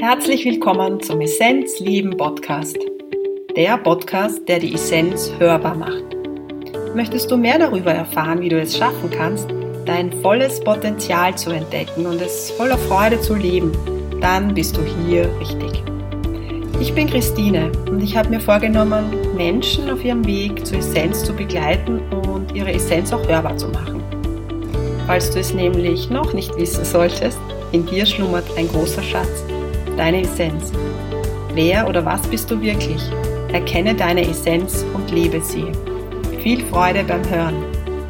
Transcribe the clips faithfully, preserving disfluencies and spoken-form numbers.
Herzlich willkommen zum Essenz Leben Podcast. Der Podcast, der die Essenz hörbar macht. Möchtest du mehr darüber erfahren, wie du es schaffen kannst, dein volles Potenzial zu entdecken und es voller Freude zu leben, dann bist du hier richtig. Ich bin Christine und ich habe mir vorgenommen, Menschen auf ihrem Weg zur Essenz zu begleiten und ihre Essenz auch hörbar zu machen. Falls du es nämlich noch nicht wissen solltest, in dir schlummert ein großer Schatz, deine Essenz. Wer oder was bist du wirklich? Erkenne deine Essenz und lebe sie. Viel Freude beim Hören.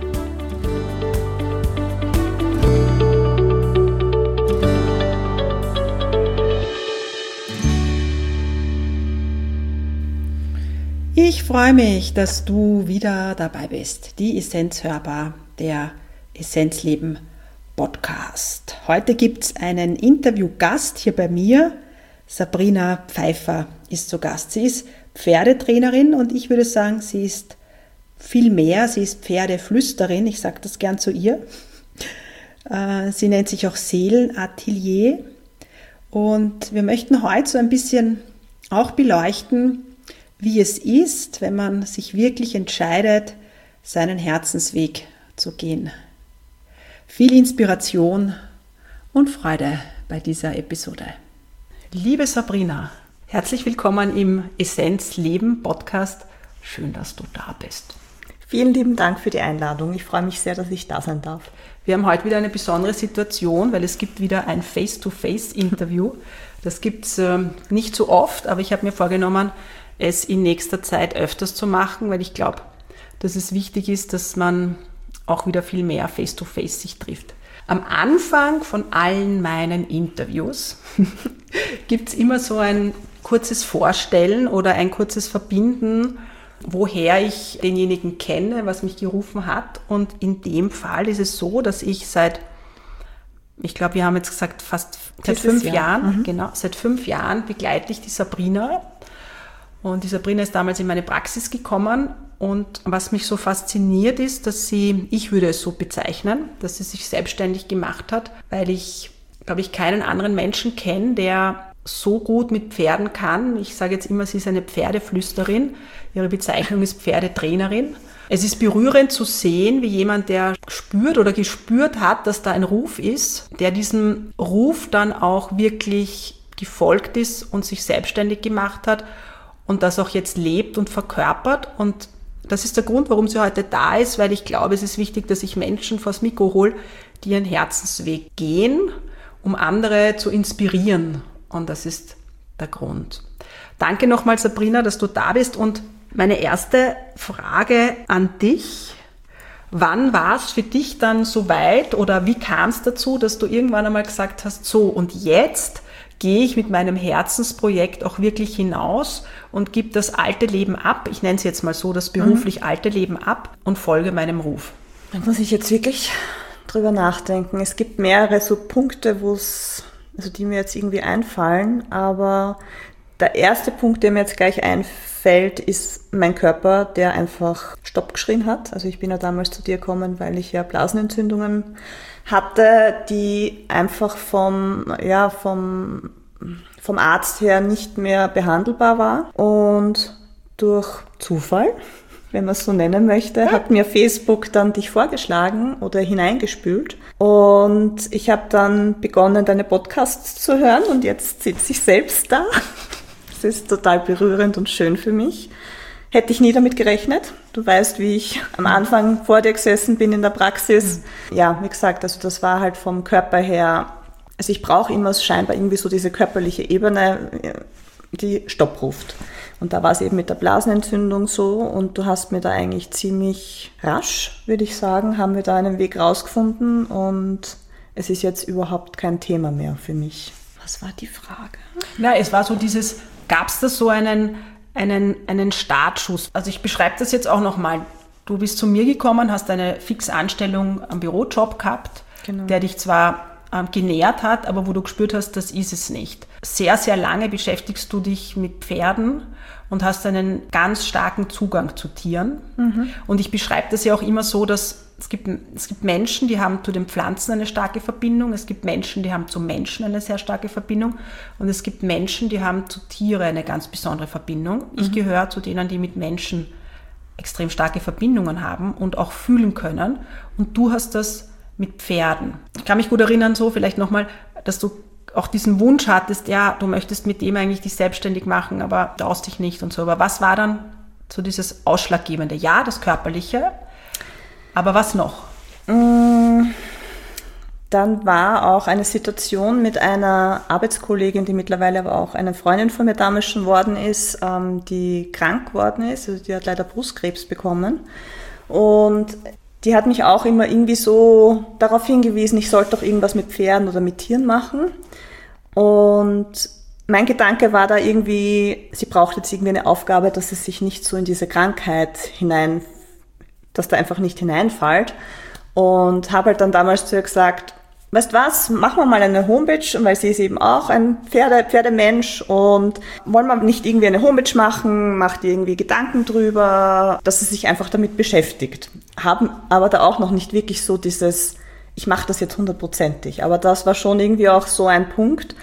Ich freue mich, dass du wieder dabei bist. Die Essenz hörbar, der Essenzleben Podcast. Heute gibt es einen Interviewgast hier bei mir. Sabrina Pfeiffer ist zu Gast. Sie ist Pferdetrainerin und ich würde sagen, sie ist viel mehr. Sie ist Pferdeflüsterin. Ich sage das gern zu ihr. Sie nennt sich auch Seelenatelier. Und wir möchten heute so ein bisschen auch beleuchten, wie es ist, wenn man sich wirklich entscheidet, seinen Herzensweg zu gehen. Viel Inspiration und Freude bei dieser Episode. Liebe Sabrina, herzlich willkommen im Essenzleben Podcast. Schön, dass du da bist. Vielen lieben Dank für die Einladung. Ich freue mich sehr, dass ich da sein darf. Wir haben heute wieder eine besondere Situation, weil es gibt wieder ein Face-to-Face-Interview. Das gibt es äh, nicht so oft, aber ich habe mir vorgenommen, es in nächster Zeit öfters zu machen, weil ich glaube, dass es wichtig ist, dass man auch wieder viel mehr face-to-face sich trifft. Am Anfang von allen meinen Interviews gibt es immer so ein kurzes Vorstellen oder ein kurzes Verbinden, woher ich denjenigen kenne, was mich gerufen hat. Und in dem Fall ist es so, dass ich seit, ich glaube, wir haben jetzt gesagt, fast seit fünf Jahr. Jahren, mhm. genau, seit fünf Jahren begleite ich die Sabrina. Und die Sabrina ist damals in meine Praxis gekommen und was mich so fasziniert ist, dass sie, ich würde es so bezeichnen, dass sie sich selbstständig gemacht hat, weil ich, glaube ich, keinen anderen Menschen kenne, der so gut mit Pferden kann. Ich sage jetzt immer, sie ist eine Pferdeflüsterin. Ihre Bezeichnung ist Pferdetrainerin. Es ist berührend zu sehen, wie jemand, der spürt oder gespürt hat, dass da ein Ruf ist, der diesem Ruf dann auch wirklich gefolgt ist und sich selbstständig gemacht hat und das auch jetzt lebt und verkörpert. Und das ist der Grund, warum sie heute da ist, weil ich glaube, es ist wichtig, dass ich Menschen vors Mikro hole, die ihren Herzensweg gehen, um andere zu inspirieren. Und das ist der Grund. Danke nochmal, Sabrina, dass du da bist. Und meine erste Frage an dich: Wann war es für dich dann so weit oder wie kam es dazu, dass du irgendwann einmal gesagt hast, so und jetzt gehe ich mit meinem Herzensprojekt auch wirklich hinaus und gebe das alte Leben ab, ich nenne es jetzt mal so, das beruflich mhm. alte Leben ab und folge meinem Ruf? Da muss ich jetzt wirklich drüber nachdenken. Es gibt mehrere so Punkte, wo es, also die mir jetzt irgendwie einfallen, aber der erste Punkt, der mir jetzt gleich einfällt, ist mein Körper, der einfach Stopp geschrien hat. Also ich bin ja damals zu dir gekommen, weil ich ja Blasenentzündungen hatte, die einfach vom, ja, vom, vom Arzt her nicht mehr behandelbar war. Und durch Zufall, wenn man es so nennen möchte, hat mir Facebook dann dich vorgeschlagen oder hineingespült. Und ich habe dann begonnen, deine Podcasts zu hören und jetzt sitze ich selbst da. Das ist total berührend und schön für mich. Hätte ich nie damit gerechnet. Du weißt, wie ich am Anfang vor dir gesessen bin in der Praxis. Ja, wie gesagt, also das war halt vom Körper her, also ich brauche immer scheinbar irgendwie so diese körperliche Ebene, die Stopp ruft. Und da war es eben mit der Blasenentzündung so und du hast mir da eigentlich ziemlich rasch, würde ich sagen, haben wir da einen Weg rausgefunden und es ist jetzt überhaupt kein Thema mehr für mich. Was war die Frage? Na, es war so dieses, gab es da so einen... Einen, einen Startschuss. Also ich beschreibe das jetzt auch nochmal. Du bist zu mir gekommen, hast eine Fixanstellung am Bürojob gehabt, genau. Der dich zwar ähm, genährt hat, aber wo du gespürt hast, das ist es nicht. Sehr, sehr lange beschäftigst du dich mit Pferden und hast einen ganz starken Zugang zu Tieren. Mhm. Und ich beschreibe das ja auch immer so, dass Es gibt, es gibt Menschen, die haben zu den Pflanzen eine starke Verbindung. Es gibt Menschen, die haben zu Menschen eine sehr starke Verbindung. Und es gibt Menschen, die haben zu Tieren eine ganz besondere Verbindung. Ich mhm. gehöre zu denen, die mit Menschen extrem starke Verbindungen haben und auch fühlen können. Und du hast das mit Pferden. Ich kann mich gut erinnern, so vielleicht nochmal, dass du auch diesen Wunsch hattest, ja, du möchtest mit dem eigentlich dich selbstständig machen, aber traust dich nicht und so. Aber was war dann so dieses Ausschlaggebende? Ja, das Körperliche, aber was noch? Dann war auch eine Situation mit einer Arbeitskollegin, die mittlerweile aber auch eine Freundin von mir damals schon worden ist, die krank geworden ist. Also die hat leider Brustkrebs bekommen. Und die hat mich auch immer irgendwie so darauf hingewiesen, ich sollte doch irgendwas mit Pferden oder mit Tieren machen. Und mein Gedanke war da irgendwie, sie braucht jetzt irgendwie eine Aufgabe, dass sie sich nicht so in diese Krankheit hinein, dass da einfach nicht hineinfällt. Und habe halt dann damals zu ihr gesagt, weißt was, machen wir mal eine Homepage, weil sie ist eben auch ein Pferde, Pferdemensch und wollen wir nicht irgendwie eine Homepage machen, macht ihr irgendwie Gedanken drüber, dass sie sich einfach damit beschäftigt. Haben aber da auch noch nicht wirklich so dieses, ich mache das jetzt hundertprozentig. Aber das war schon irgendwie auch so ein Punkt,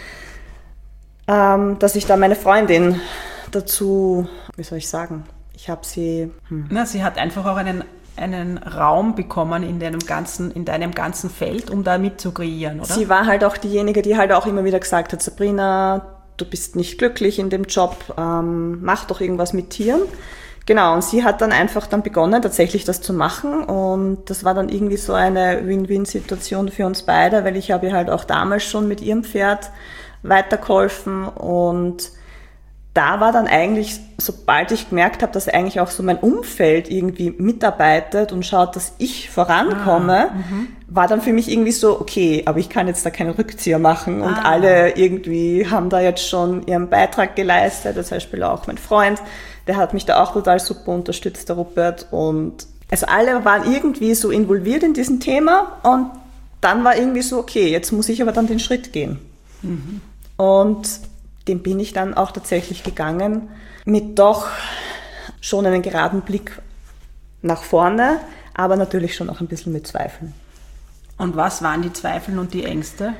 ähm, dass ich da meine Freundin dazu, wie soll ich sagen, ich habe sie... Hm. Na, sie hat einfach auch einen, einen Raum bekommen in deinem, ganzen, in deinem ganzen Feld, um da mitzukreieren, oder? Sie war halt auch diejenige, die halt auch immer wieder gesagt hat, Sabrina, du bist nicht glücklich in dem Job, ähm, mach doch irgendwas mit Tieren. Genau, und sie hat dann einfach dann begonnen, tatsächlich das zu machen und das war dann irgendwie so eine Win-Win-Situation für uns beide, weil ich habe ihr halt auch damals schon mit ihrem Pferd weitergeholfen und da war dann eigentlich, sobald ich gemerkt habe, dass eigentlich auch so mein Umfeld irgendwie mitarbeitet und schaut, dass ich vorankomme, ah, war dann für mich irgendwie so, okay, aber ich kann jetzt da keinen Rückzieher machen und ah. alle irgendwie haben da jetzt schon ihren Beitrag geleistet, zum Beispiel auch mein Freund, der hat mich da auch total super unterstützt, der Rupert, und also alle waren irgendwie so involviert in diesem Thema und dann war irgendwie so, okay, jetzt muss ich aber dann den Schritt gehen. Mhm. Und den bin ich dann auch tatsächlich gegangen, mit doch schon einem geraden Blick nach vorne, aber natürlich schon auch ein bisschen mit Zweifeln. Und was waren die Zweifel und die Ängste?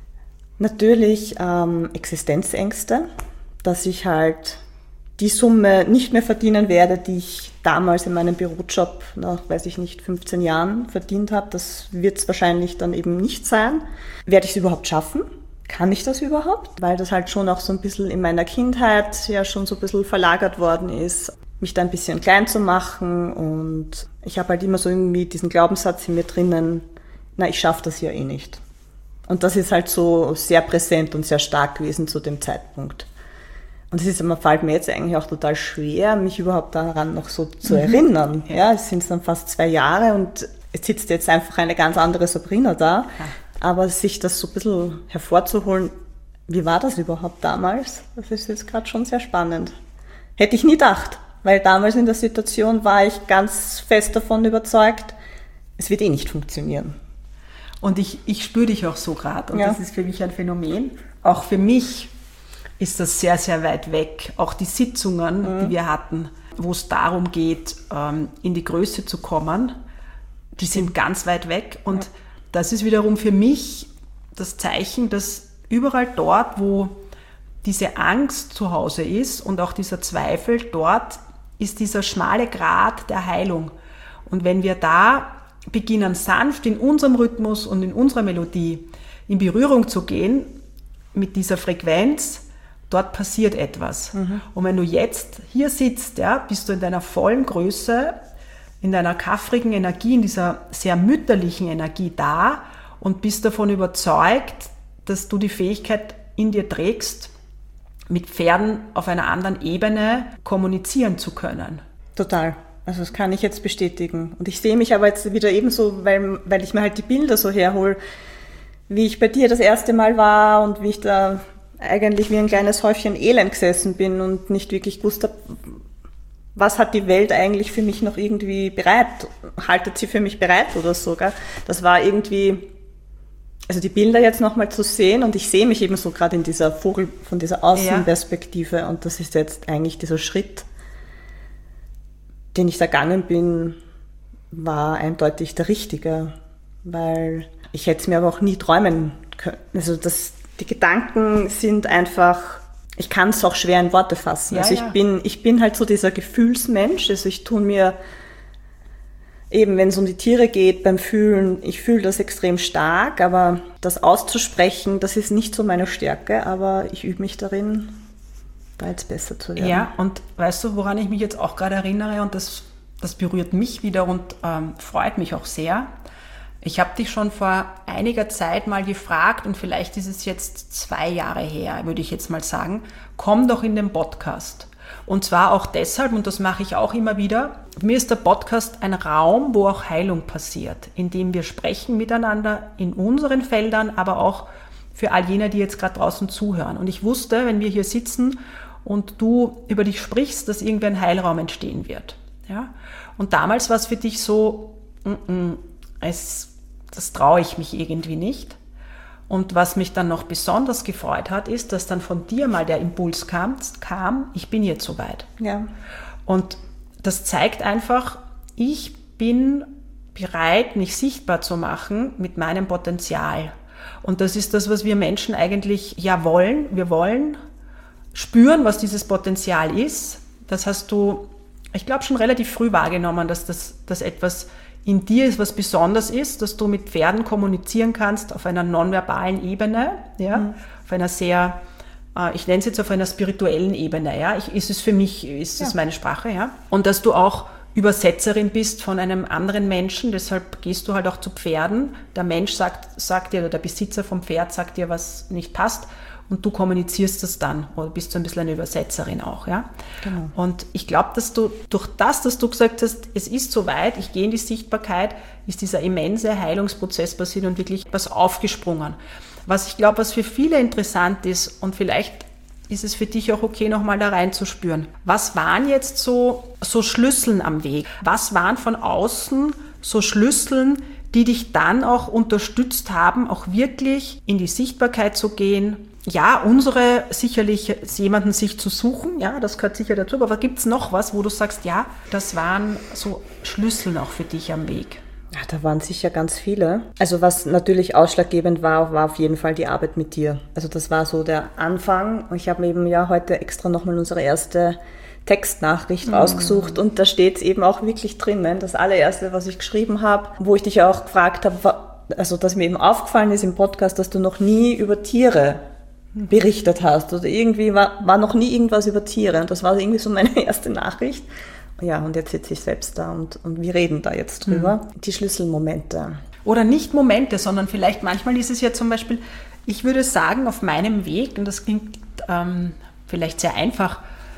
Natürlich ähm, Existenzängste, dass ich halt die Summe nicht mehr verdienen werde, die ich damals in meinem Bürojob nach, weiß ich nicht, fünfzehn Jahren verdient habe. Das wird es wahrscheinlich dann eben nicht sein. Werde ich es überhaupt schaffen? Kann ich das überhaupt? Weil das halt schon auch so ein bisschen in meiner Kindheit ja schon so ein bisschen verlagert worden ist, mich da ein bisschen klein zu machen, und ich habe halt immer so irgendwie diesen Glaubenssatz in mir drinnen, na, ich schaffe das ja eh nicht. Und das ist halt so sehr präsent und sehr stark gewesen zu dem Zeitpunkt. Und es ist, man fällt mir jetzt eigentlich auch total schwer, mich überhaupt daran noch so zu mhm. erinnern. Ja, es sind dann fast zwei Jahre und es sitzt jetzt einfach eine ganz andere Sabrina da. Ja. Aber sich das so ein bisschen hervorzuholen, wie war das überhaupt damals? Das ist jetzt gerade schon sehr spannend. Hätte ich nie gedacht, weil damals in der Situation war ich ganz fest davon überzeugt, es wird eh nicht funktionieren. Und ich, ich spüre dich auch so gerade und ja. Das ist für mich ein Phänomen. Auch für mich ist das sehr, sehr weit weg. Auch die Sitzungen, mhm. die wir hatten, wo es darum geht, in die Größe zu kommen, die sind ganz weit weg. Und ja. das ist wiederum für mich das Zeichen, dass überall dort, wo diese Angst zu Hause ist und auch dieser Zweifel, dort ist dieser schmale Grat der Heilung. Und wenn wir da beginnen, sanft in unserem Rhythmus und in unserer Melodie in Berührung zu gehen mit dieser Frequenz, dort passiert etwas. Mhm. Und wenn du jetzt hier sitzt, ja, bist du in deiner vollen Größe, in deiner kaffrigen Energie, in dieser sehr mütterlichen Energie da und bist davon überzeugt, dass du die Fähigkeit in dir trägst, mit Pferden auf einer anderen Ebene kommunizieren zu können. Total. Also das kann ich jetzt bestätigen. Und ich sehe mich aber jetzt wieder ebenso, weil, weil ich mir halt die Bilder so herhole, wie ich bei dir das erste Mal war und wie ich da eigentlich wie ein kleines Häufchen Elend gesessen bin und nicht wirklich gewusst habe, was hat die Welt eigentlich für mich noch irgendwie bereit? Haltet sie für mich bereit oder so? Gell? Das war irgendwie, also die Bilder jetzt nochmal zu sehen, und ich sehe mich eben so gerade in dieser Vogel, von dieser Außenperspektive, ja. Und das ist jetzt eigentlich dieser Schritt, den ich da gegangen bin, war eindeutig der richtige, weil ich hätte es mir aber auch nie träumen können. Also das, die Gedanken sind einfach, ich kann es auch schwer in Worte fassen. Ja, also ich ja. bin, ich bin halt so dieser Gefühlsmensch, also ich tue mir eben, wenn es um die Tiere geht, beim Fühlen, ich fühle das extrem stark, aber das auszusprechen, das ist nicht so meine Stärke, aber ich übe mich darin, da jetzt besser zu werden. Ja, und weißt du, woran ich mich jetzt auch gerade erinnere, und das, das berührt mich wieder und ähm, freut mich auch sehr. Ich habe dich schon vor einiger Zeit mal gefragt, und vielleicht ist es jetzt zwei Jahre her, würde ich jetzt mal sagen, komm doch in den Podcast. Und zwar auch deshalb, und das mache ich auch immer wieder, mir ist der Podcast ein Raum, wo auch Heilung passiert, in dem wir sprechen miteinander in unseren Feldern, aber auch für all jene, die jetzt gerade draußen zuhören. Und ich wusste, wenn wir hier sitzen und du über dich sprichst, dass irgendwie ein Heilraum entstehen wird. Ja? Und damals war es für dich so, mm-mm, es, das traue ich mich irgendwie nicht. Und was mich dann noch besonders gefreut hat, ist, dass dann von dir mal der Impuls kam, kam ich bin jetzt soweit. Ja. Und das zeigt einfach, ich bin bereit, mich sichtbar zu machen mit meinem Potenzial. Und das ist das, was wir Menschen eigentlich ja wollen. Wir wollen spüren, was dieses Potenzial ist. Das hast du, ich glaube, schon relativ früh wahrgenommen, dass das dass etwas in dir ist, was besonders ist, dass du mit Pferden kommunizieren kannst auf einer nonverbalen Ebene, ja, mhm. auf einer sehr, äh, ich nenne es jetzt auf einer spirituellen Ebene, ja, ich, ist es für mich, ist es ja. meine Sprache, ja, und dass du auch Übersetzerin bist von einem anderen Menschen, deshalb gehst du halt auch zu Pferden, der Mensch sagt, sagt dir, oder der Besitzer vom Pferd sagt dir, was nicht passt, und du kommunizierst das dann, oder bist so ein bisschen eine Übersetzerin auch, ja. Genau. Und ich glaube, dass du durch das, dass du gesagt hast, es ist soweit, ich gehe in die Sichtbarkeit, ist dieser immense Heilungsprozess passiert und wirklich was aufgesprungen. Was ich glaube, was für viele interessant ist, und vielleicht ist es für dich auch okay, nochmal da reinzuspüren. Was waren jetzt so, so Schlüsseln am Weg? Was waren von außen so Schlüsseln, die dich dann auch unterstützt haben, auch wirklich in die Sichtbarkeit zu gehen? Ja, unsere sicherlich jemanden sich zu suchen, ja, das gehört sicher dazu, aber gibt es noch was, wo du sagst, ja, das waren so Schlüssel auch für dich am Weg? Ja, da waren sicher ganz viele. Also was natürlich ausschlaggebend war, war auf jeden Fall die Arbeit mit dir. Also das war so der Anfang. Ich habe mir eben ja heute extra nochmal unsere erste Textnachricht mhm. rausgesucht, und da steht es eben auch wirklich drinnen, das allererste, was ich geschrieben habe, wo ich dich ja auch gefragt habe, also dass mir eben aufgefallen ist im Podcast, dass du noch nie über Tiere berichtet hast, oder irgendwie war, war noch nie irgendwas über Tiere, und das war irgendwie so meine erste Nachricht. Ja, und jetzt sitze ich selbst da und, und wir reden da jetzt drüber. Mhm. Die Schlüsselmomente. Oder nicht Momente, sondern vielleicht manchmal ist es ja zum Beispiel, ich würde sagen, auf meinem Weg, und das klingt ähm, vielleicht sehr einfach,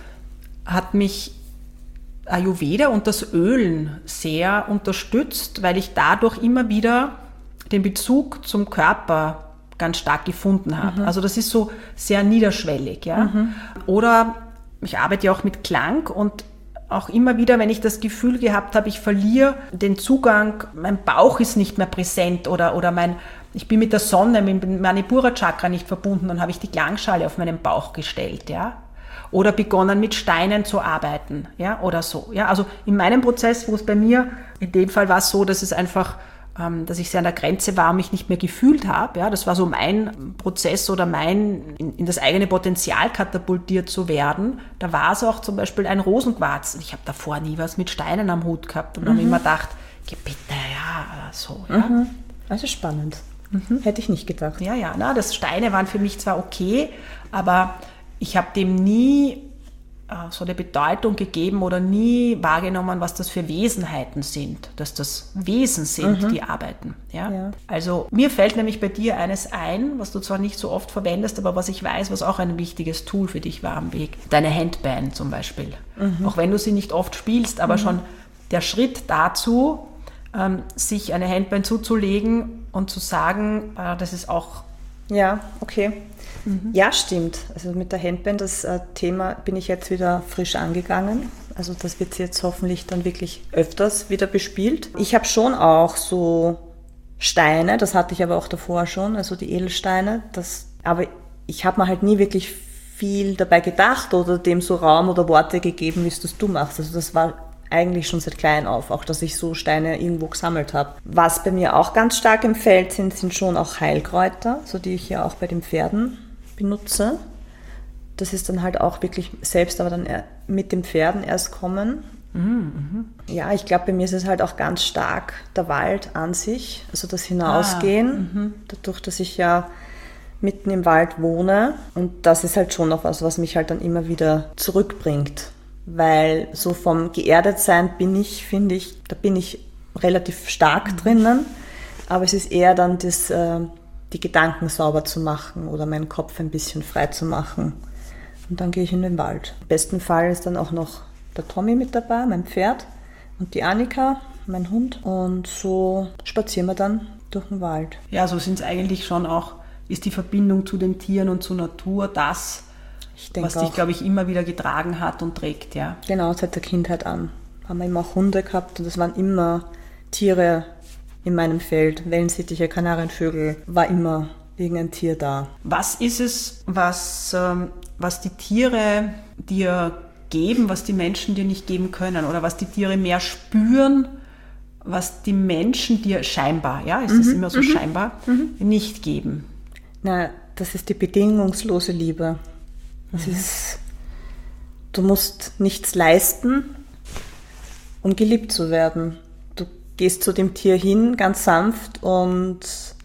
hat mich Ayurveda und das Ölen sehr unterstützt, weil ich dadurch immer wieder den Bezug zum Körper ganz stark gefunden habe. Mhm. Also das ist so sehr niederschwellig. Ja? Mhm. Oder ich arbeite ja auch mit Klang, und auch immer wieder, wenn ich das Gefühl gehabt habe, ich verliere den Zugang, mein Bauch ist nicht mehr präsent, oder, oder mein, ich bin mit der Sonne, mit dem Manipura-Chakra nicht verbunden, dann habe ich die Klangschale auf meinen Bauch gestellt. Ja? Oder begonnen mit Steinen zu arbeiten, ja, oder so. Ja? Also in meinem Prozess, wo es bei mir, in dem Fall war es so, dass es einfach dass ich sehr an der Grenze war und mich nicht mehr gefühlt habe. Ja, das war so mein Prozess oder mein, in, in das eigene Potenzial katapultiert zu werden. Da war es auch zum Beispiel ein Rosenquarz. Ich habe davor nie was mit Steinen am Hut gehabt und mhm. habe immer gedacht, geh bitte, ja, so. Ja. Mhm. Also spannend. Mhm. Hätte ich nicht gedacht. Ja, ja, na, das Steine waren für mich zwar okay, aber ich habe dem nie so eine Bedeutung gegeben oder nie wahrgenommen, was das für Wesenheiten sind, dass das Wesen sind, mhm. die arbeiten. Ja? Ja. Also mir fällt nämlich bei dir eines ein, was du zwar nicht so oft verwendest, aber was ich weiß, was auch ein wichtiges Tool für dich war am Weg. Deine Handband zum Beispiel. Mhm. Auch wenn du sie nicht oft spielst, aber mhm. schon der Schritt dazu, ähm, sich eine Handband zuzulegen und zu sagen, äh, das ist auch... Ja, okay. Mhm. Ja, stimmt. Also mit der Handband, das äh, Thema bin ich jetzt wieder frisch angegangen. Also das wird jetzt hoffentlich dann wirklich öfters wieder bespielt. Ich habe schon auch so Steine, das hatte ich aber auch davor schon, also die Edelsteine. Das, aber ich habe mir halt nie wirklich viel dabei gedacht oder dem so Raum oder Worte gegeben, wie es das du machst. Also das war eigentlich schon seit klein auf, auch dass ich so Steine irgendwo gesammelt habe. Was bei mir auch ganz stark im Feld sind, sind schon auch Heilkräuter, so die ich ja auch bei den Pferden benutze. Das ist dann halt auch wirklich selbst, aber dann mit den Pferden erst kommen. Mhm, ja, ich glaube, bei mir ist es halt auch ganz stark der Wald an sich, also das Hinausgehen, ah, dadurch, dass ich ja mitten im Wald wohne. Und das ist halt schon noch was, was mich halt dann immer wieder zurückbringt. Weil so vom Geerdetsein bin ich, finde ich, da bin ich relativ stark mhm. drinnen. Aber es ist eher dann das, äh, die Gedanken sauber zu machen oder meinen Kopf ein bisschen frei zu machen. Und dann gehe ich in den Wald. Im besten Fall ist dann auch noch der Tommy mit dabei, mein Pferd, und die Annika, mein Hund. Und so spazieren wir dann durch den Wald. Ja, so sind es eigentlich schon auch, ist die Verbindung zu den Tieren und zur Natur das, was dich, glaube ich, immer wieder getragen hat und trägt, ja? Genau, seit der Kindheit an. Haben wir immer auch Hunde gehabt und es waren immer Tiere in meinem Feld. Wellensittiche, Kanarienvögel, war immer irgendein Tier da. Was ist es, was, ähm, was die Tiere dir geben, was die Menschen dir nicht geben können oder was die Tiere mehr spüren, was die Menschen dir scheinbar, ja, ist das mhm, immer so mhm, scheinbar, mhm. nicht geben? Na, das ist die bedingungslose Liebe. Das mhm. ist, du musst nichts leisten, um geliebt zu werden. Du gehst zu dem Tier hin, ganz sanft, und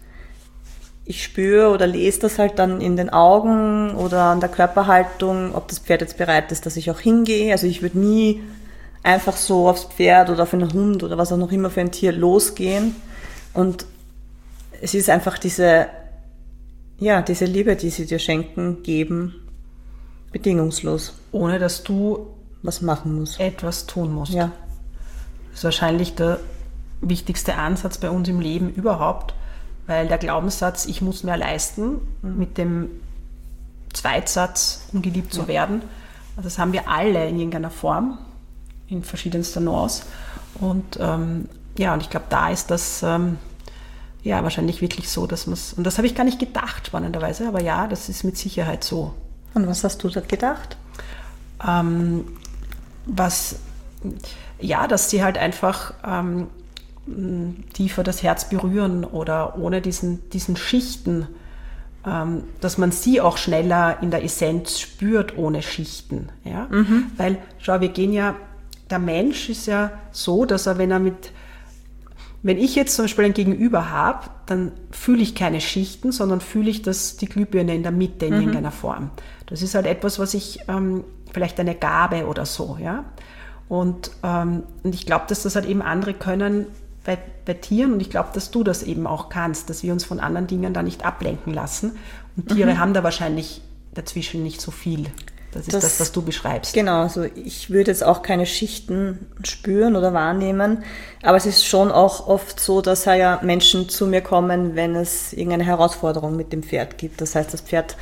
ich spüre oder lese das halt dann in den Augen oder an der Körperhaltung, ob das Pferd jetzt bereit ist, dass ich auch hingehe. Also ich würde nie einfach so aufs Pferd oder auf einen Hund oder was auch noch immer für ein Tier losgehen. Und es ist einfach diese, ja, diese Liebe, die sie dir schenken, geben, bedingungslos. Ohne dass du was machen musst. Etwas tun musst. Ja. Das ist wahrscheinlich der wichtigste Ansatz bei uns im Leben überhaupt, weil der Glaubenssatz, ich muss mehr leisten, mhm. mit dem Zweitsatz, um geliebt ja. zu werden, das haben wir alle in irgendeiner Form, in verschiedenster Nuance. Und ähm, ja, und ich glaube, da ist das ähm, ja wahrscheinlich wirklich so, dass man es, und das habe ich gar nicht gedacht, spannenderweise, aber ja, das ist mit Sicherheit so. Und was hast du da gedacht? Ähm, was, ja, dass sie halt einfach ähm, tiefer das Herz berühren oder ohne diesen, diesen Schichten, ähm, dass man sie auch schneller in der Essenz spürt ohne Schichten. Ja? Mhm. Weil, schau, wir gehen ja, der Mensch ist ja so, dass er, wenn er mit, wenn ich jetzt zum Beispiel ein Gegenüber habe, dann fühle ich keine Schichten, sondern fühle ich das, die Glühbirne in der Mitte in mhm. irgendeiner Form. Das ist halt etwas, was ich, ähm, vielleicht eine Gabe oder so, ja. Und, ähm, und ich glaube, dass das halt eben andere können bei, bei Tieren, und ich glaube, dass du das eben auch kannst, dass wir uns von anderen Dingen da nicht ablenken lassen. Und Tiere mhm. haben da wahrscheinlich dazwischen nicht so viel. Das ist das, das, was du beschreibst. Genau, also ich würde jetzt auch keine Schichten spüren oder wahrnehmen, aber es ist schon auch oft so, dass ja Menschen zu mir kommen, wenn es irgendeine Herausforderung mit dem Pferd gibt. Das heißt, das Pferd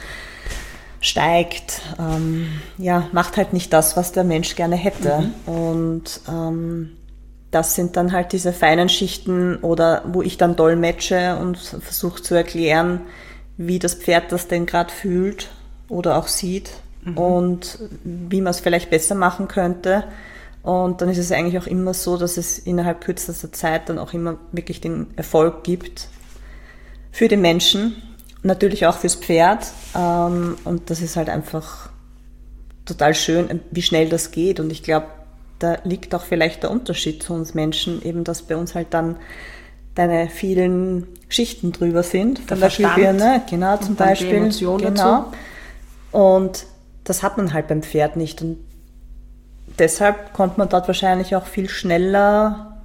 steigt, ähm, ja, macht halt nicht das, was der Mensch gerne hätte. Mhm. Und ähm, das sind dann halt diese feinen Schichten, oder wo ich dann dolmetsche und versuche zu erklären, wie das Pferd das denn gerade fühlt oder auch sieht. Mhm. Und wie man es vielleicht besser machen könnte. Und dann ist es eigentlich auch immer so, dass es innerhalb kürzester Zeit dann auch immer wirklich den Erfolg gibt für den Menschen, natürlich auch fürs Pferd. Und das ist halt einfach total schön, wie schnell das geht. Und ich glaube, da liegt auch vielleicht der Unterschied zu uns Menschen, eben dass bei uns halt dann deine vielen Schichten drüber sind. Von der Glühbirne, genau, zum Beispiel. Die Emotion genau. Dazu. Und das hat man halt beim Pferd nicht, und deshalb kommt man dort wahrscheinlich auch viel schneller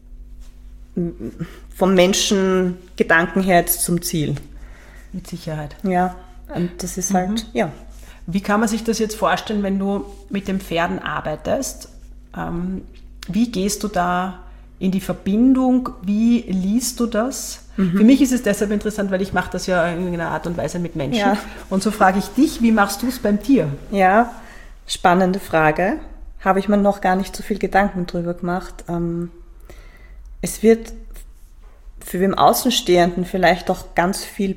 vom Menschengedanken her jetzt zum Ziel. Mit Sicherheit. Ja, und das ist halt, mhm. ja. Wie kann man sich das jetzt vorstellen, wenn du mit den Pferden arbeitest? Ähm, wie gehst du da in die Verbindung? Wie liest du das? Mhm. Für mich ist es deshalb interessant, weil ich mache das ja in irgendeiner Art und Weise mit Menschen. Ja. Und so frage ich dich, wie machst du es beim Tier? Ja, spannende Frage. Habe ich mir noch gar nicht so viel Gedanken drüber gemacht. Ähm, es wird für den Außenstehenden vielleicht auch ganz viel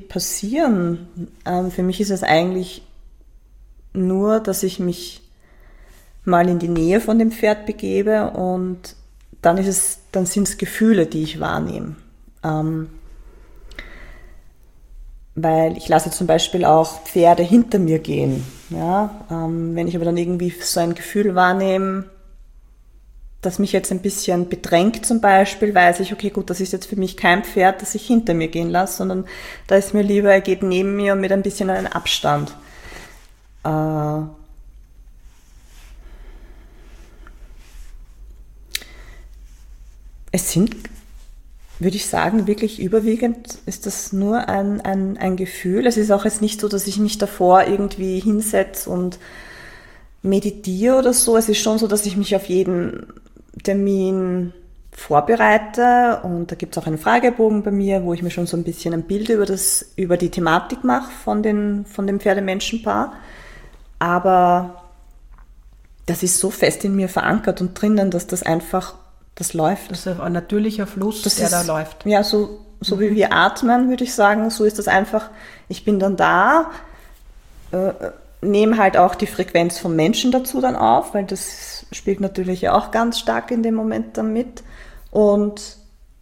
passieren. Ähm, für mich ist es eigentlich nur, dass ich mich mal in die Nähe von dem Pferd begebe und dann ist es, dann sind es Gefühle, die ich wahrnehme. Ähm, weil ich lasse zum Beispiel auch Pferde hinter mir gehen. Ja? Ähm, wenn ich aber dann irgendwie so ein Gefühl wahrnehme, das mich jetzt ein bisschen bedrängt zum Beispiel, weiß ich, okay, gut, das ist jetzt für mich kein Pferd, das ich hinter mir gehen lasse, sondern da ist mir lieber, er geht neben mir mit ein bisschen einem Abstand. Äh, es sind, würde ich sagen, wirklich überwiegend ist das nur ein, ein, ein Gefühl. Es ist auch jetzt nicht so, dass ich mich davor irgendwie hinsetze und meditiere oder so. Es ist schon so, dass ich mich auf jeden Termin vorbereite und da gibt es auch einen Fragebogen bei mir, wo ich mir schon so ein bisschen ein Bild über, das, über die Thematik mache von, den, von dem Pferdemenschenpaar. Aber das ist so fest in mir verankert und drinnen, dass das einfach Das läuft. Das ist ein natürlicher Fluss, das der ist, da läuft. Ja, so, so mhm. wie wir atmen, würde ich sagen, so ist das einfach. Ich bin dann da, äh, nehme halt auch die Frequenz vom Menschen dazu dann auf, weil das spielt natürlich auch ganz stark in dem Moment dann mit. Und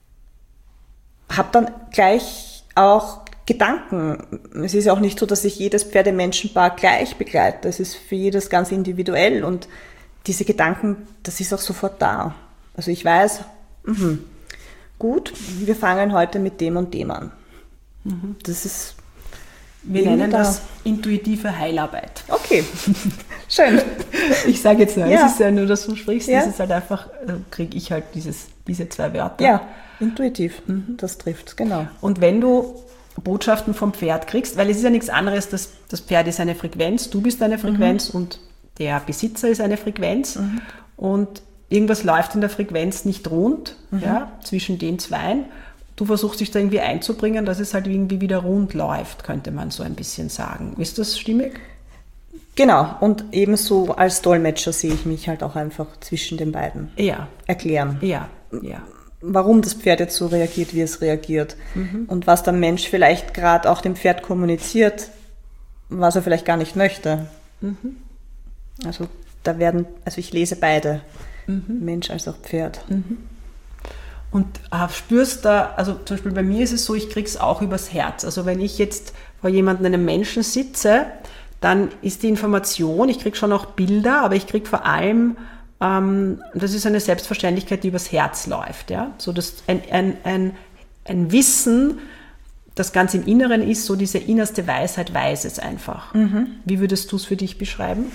habe dann gleich auch Gedanken. Es ist ja auch nicht so, dass ich jedes Pferdemenschenpaar gleich begleite. Es ist für jedes ganz individuell und diese Gedanken, das ist auch sofort da. Also ich weiß, mh, gut, wir fangen heute mit dem und dem an. Mhm. Das ist... Wir nennen da. das intuitive Heilarbeit. Okay, schön. Ich sage jetzt nur, ja. es ist ja nur, dass du sprichst, ja. das ist halt einfach, kriege ich halt dieses, diese zwei Wörter. Ja, intuitiv, mhm. das trifft, genau. Und wenn du Botschaften vom Pferd kriegst, weil es ist ja nichts anderes, das, das Pferd ist eine Frequenz, du bist eine Frequenz mhm. und der Besitzer ist eine Frequenz mhm. und irgendwas läuft in der Frequenz nicht rund, mhm. ja, zwischen den Zweien. Du versuchst dich da irgendwie einzubringen, dass es halt irgendwie wieder rund läuft, könnte man so ein bisschen sagen. Ist das stimmig? Genau, und ebenso als Dolmetscher sehe ich mich halt auch einfach zwischen den beiden ja. erklären. Ja, ja. Warum das Pferd jetzt so reagiert, wie es reagiert. Mhm. Und was der Mensch vielleicht gerade auch dem Pferd kommuniziert, was er vielleicht gar nicht möchte. Mhm. Also da werden, also ich lese beide. Mhm. Mensch als auch Pferd. Mhm. Und äh, spürst da, also zum Beispiel bei mir ist es so, ich kriege es auch übers Herz. Also wenn ich jetzt vor jemandem, einem Menschen sitze, dann ist die Information, ich kriege schon auch Bilder, aber ich kriege vor allem, ähm, das ist eine Selbstverständlichkeit, die übers Herz läuft. Ja? So dass ein, ein, ein, ein Wissen, das ganz im Inneren ist, so diese innerste Weisheit weiß es einfach. Mhm. Wie würdest du es für dich beschreiben?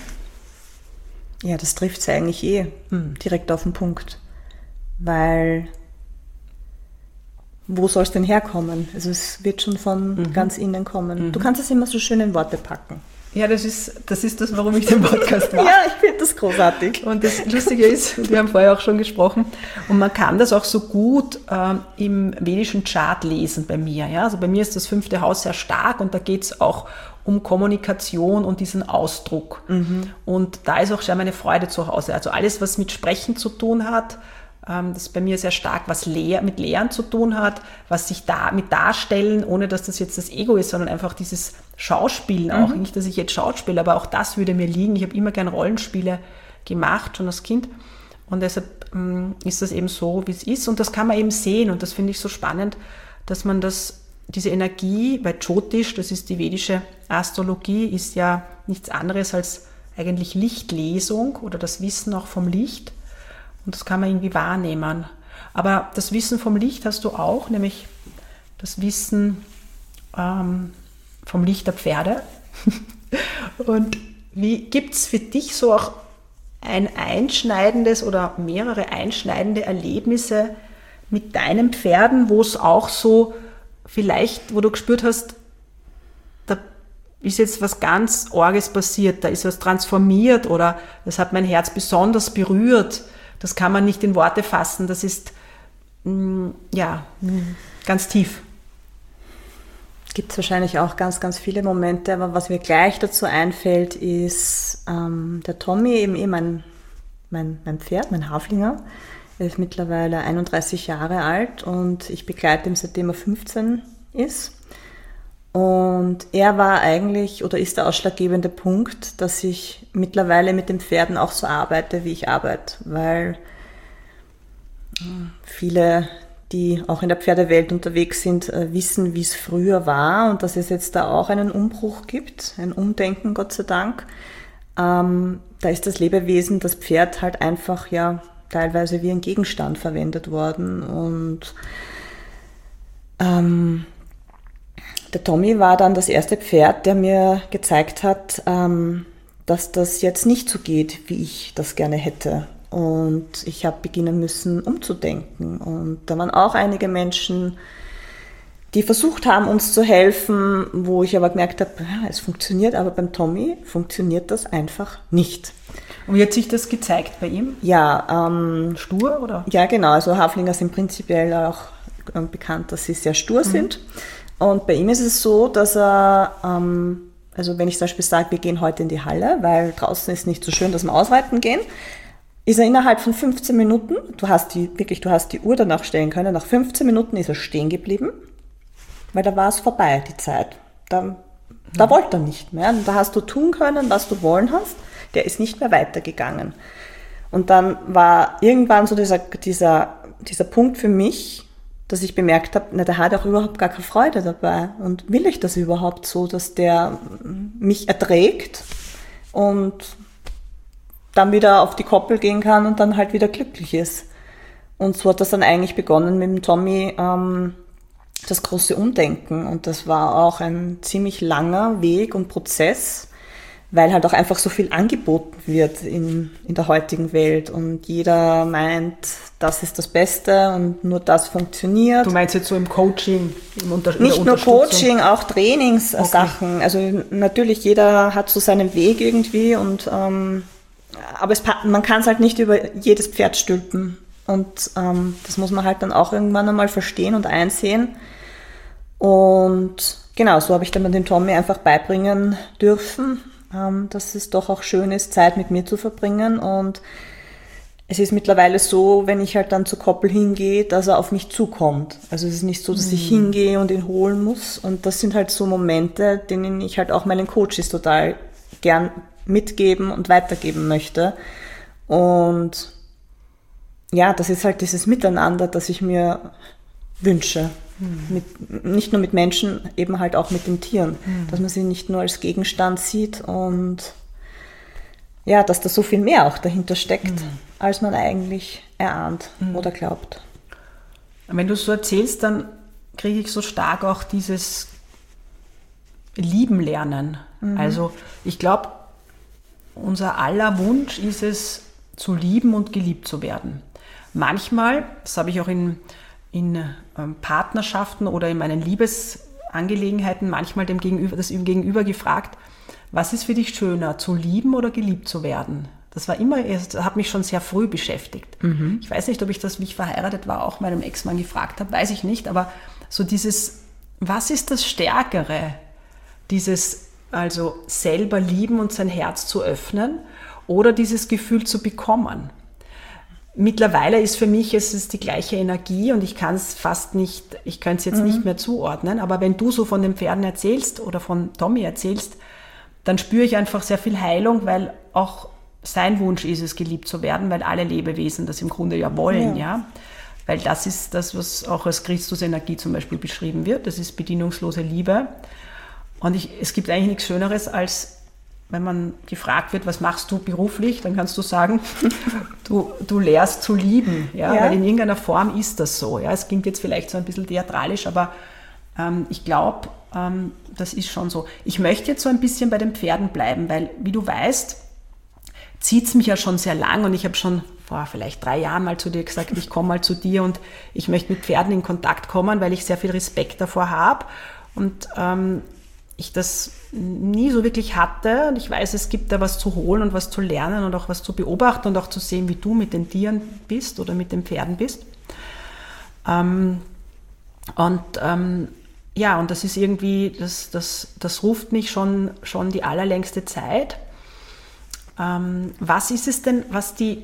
Ja, das trifft es eigentlich eh mhm. direkt auf den Punkt. Weil, wo soll es denn herkommen? Also es wird schon von mhm. ganz innen kommen. Mhm. Du kannst es immer so schön in Worte packen. Ja, das ist, das ist das, warum ich den Podcast mache. Ja, ich finde das großartig. Und das Lustige ist, wir haben vorher auch schon gesprochen, und man kann das auch so gut ähm, im vedischen Chart lesen bei mir. Ja? Also bei mir ist das fünfte Haus sehr stark und da geht es auch um Kommunikation und diesen Ausdruck. Mhm. Und da ist auch schon meine Freude zu Hause. Also alles, was mit Sprechen zu tun hat, ähm, das ist bei mir sehr stark, was Lehr- mit Lehren zu tun hat, was sich da mit darstellen, ohne dass das jetzt das Ego ist, sondern einfach dieses Schauspielen auch. Mhm. Nicht, dass ich jetzt Schauspiele, aber auch das würde mir liegen. Ich habe immer gern Rollenspiele gemacht, schon als Kind. Und deshalb ähm, ist das eben so, wie es ist. Und das kann man eben sehen. Und das finde ich so spannend, dass man das, diese Energie, bei Jyotish, das ist die vedische Astrologie, ist ja nichts anderes als eigentlich Lichtlesung oder das Wissen auch vom Licht. Und das kann man irgendwie wahrnehmen. Aber das Wissen vom Licht hast du auch, nämlich das Wissen ähm, vom Licht der Pferde. Und wie gibt es für dich so auch ein einschneidendes oder mehrere einschneidende Erlebnisse mit deinen Pferden, wo es auch so vielleicht, wo du gespürt hast, da ist jetzt was ganz Orges passiert, da ist was transformiert oder das hat mein Herz besonders berührt. Das kann man nicht in Worte fassen, das ist mh, ja mh, ganz tief. Gibt es wahrscheinlich auch ganz, ganz viele Momente, aber was mir gleich dazu einfällt, ist ähm, der Tommy, eben eh mein, mein, mein Pferd, mein Haflinger. Er ist mittlerweile einunddreißig Jahre alt und ich begleite ihn, seitdem er fünfzehn ist. Und er war eigentlich oder ist der ausschlaggebende Punkt, dass ich mittlerweile mit den Pferden auch so arbeite, wie ich arbeite, weil viele, die auch in der Pferdewelt unterwegs sind, wissen, wie es früher war und dass es jetzt da auch einen Umbruch gibt, ein Umdenken, Gott sei Dank. Ähm, da ist das Lebewesen, das Pferd halt einfach ja teilweise wie ein Gegenstand verwendet worden und ähm, der Tommy war dann das erste Pferd, der mir gezeigt hat, ähm, dass das jetzt nicht so geht, wie ich das gerne hätte. Und ich habe beginnen müssen, umzudenken. Und da waren auch einige Menschen, die versucht haben, uns zu helfen, wo ich aber gemerkt habe, ja, es funktioniert, aber beim Tommy funktioniert das einfach nicht. Und wie hat sich das gezeigt bei ihm? Ja, ähm, stur oder? Ja, genau. Also Haflinger sind prinzipiell auch äh, bekannt, dass sie sehr stur mhm. sind. Und bei ihm ist es so, dass er, ähm, also wenn ich zum Beispiel sage, wir gehen heute in die Halle, weil draußen ist nicht so schön, dass wir ausreiten gehen, ist er innerhalb von fünfzehn Minuten, du hast die, wirklich, du hast die Uhr danach stellen können, nach fünfzehn Minuten ist er stehen geblieben, weil da war es vorbei, die Zeit. Da, da wollte er nicht mehr. Da hast du tun können, was du wollen hast. Der ist nicht mehr weitergegangen. Und dann war irgendwann so dieser, dieser, dieser Punkt für mich, dass ich bemerkt habe, na, der hat auch überhaupt gar keine Freude dabei. Und will ich das überhaupt so, dass der mich erträgt und dann wieder auf die Koppel gehen kann und dann halt wieder glücklich ist. Und so hat das dann eigentlich begonnen mit dem Tommy, ähm, das große Umdenken. Und das war auch ein ziemlich langer Weg und Prozess, weil halt auch einfach so viel angeboten wird in, in der heutigen Welt und jeder meint, das ist das Beste und nur das funktioniert. Du meinst jetzt so im Coaching? Im Unter- Nicht nur Coaching, auch Trainingssachen. Okay. Also natürlich, jeder hat so seinen Weg irgendwie und ähm, aber es, man kann es halt nicht über jedes Pferd stülpen und ähm, das muss man halt dann auch irgendwann einmal verstehen und einsehen. Und genau, so habe ich dann den Tommy einfach beibringen dürfen, dass es doch auch schön ist, Zeit mit mir zu verbringen. Und es ist mittlerweile so, wenn ich halt dann zur Koppel hingehe, dass er auf mich zukommt. Also es ist nicht so, dass mhm. ich hingehe und ihn holen muss. Und das sind halt so Momente, denen ich halt auch meinen Coaches total gern mitgeben und weitergeben möchte. Und ja, das ist halt dieses Miteinander, das ich mir wünsche. Mit, nicht nur mit Menschen, eben halt auch mit den Tieren. Mhm. Dass man sie nicht nur als Gegenstand sieht und ja, dass da so viel mehr auch dahinter steckt, mhm. als man eigentlich erahnt mhm. oder glaubt. Wenn du so erzählst, dann kriege ich so stark auch dieses Lieben lernen. Mhm. Also ich glaube, unser aller Wunsch ist es, zu lieben und geliebt zu werden. Manchmal, das habe ich auch in in ähm, Partnerschaften oder in meinen Liebesangelegenheiten manchmal dem Gegenüber, das Gegenüber gefragt, was ist für dich schöner, zu lieben oder geliebt zu werden? Das war immer, das hat mich schon sehr früh beschäftigt. Mhm. Ich weiß nicht, ob ich das, wie ich verheiratet war, auch meinem Ex-Mann gefragt habe, weiß ich nicht, aber so dieses, was ist das Stärkere? Dieses, also selber lieben und sein Herz zu öffnen oder dieses Gefühl zu bekommen? Mittlerweile ist für mich, es ist die gleiche Energie und ich kann es fast nicht, ich könnte es jetzt mhm. nicht mehr zuordnen, aber wenn du so von den Pferden erzählst oder von Tommy erzählst, dann spüre ich einfach sehr viel Heilung, weil auch sein Wunsch ist es, geliebt zu werden, weil alle Lebewesen das im Grunde ja wollen, ja. ja? Weil das ist das, was auch als Christusenergie zum Beispiel beschrieben wird, das ist bedingungslose Liebe. Und ich, es gibt eigentlich nichts Schöneres als, wenn man gefragt wird, was machst du beruflich, dann kannst du sagen, du, du lehrst zu lieben, ja? Ja. Weil in irgendeiner Form ist das so. Ja? Es klingt jetzt vielleicht so ein bisschen theatralisch, aber ähm, ich glaube, ähm, das ist schon so. Ich möchte jetzt so ein bisschen bei den Pferden bleiben, weil, wie du weißt, zieht es mich ja schon sehr lang und ich habe schon vor vielleicht drei Jahren mal zu dir gesagt, ich komme mal zu dir und ich möchte mit Pferden in Kontakt kommen, weil ich sehr viel Respekt davor habe und ähm, ich das nie so wirklich hatte und ich weiß, es gibt da was zu holen und was zu lernen und auch was zu beobachten und auch zu sehen, wie du mit den Tieren bist oder mit den Pferden bist. Ähm, und ähm, ja, und das ist irgendwie, das, das, das ruft mich schon, schon die allerlängste Zeit. Ähm, was ist es denn, was die,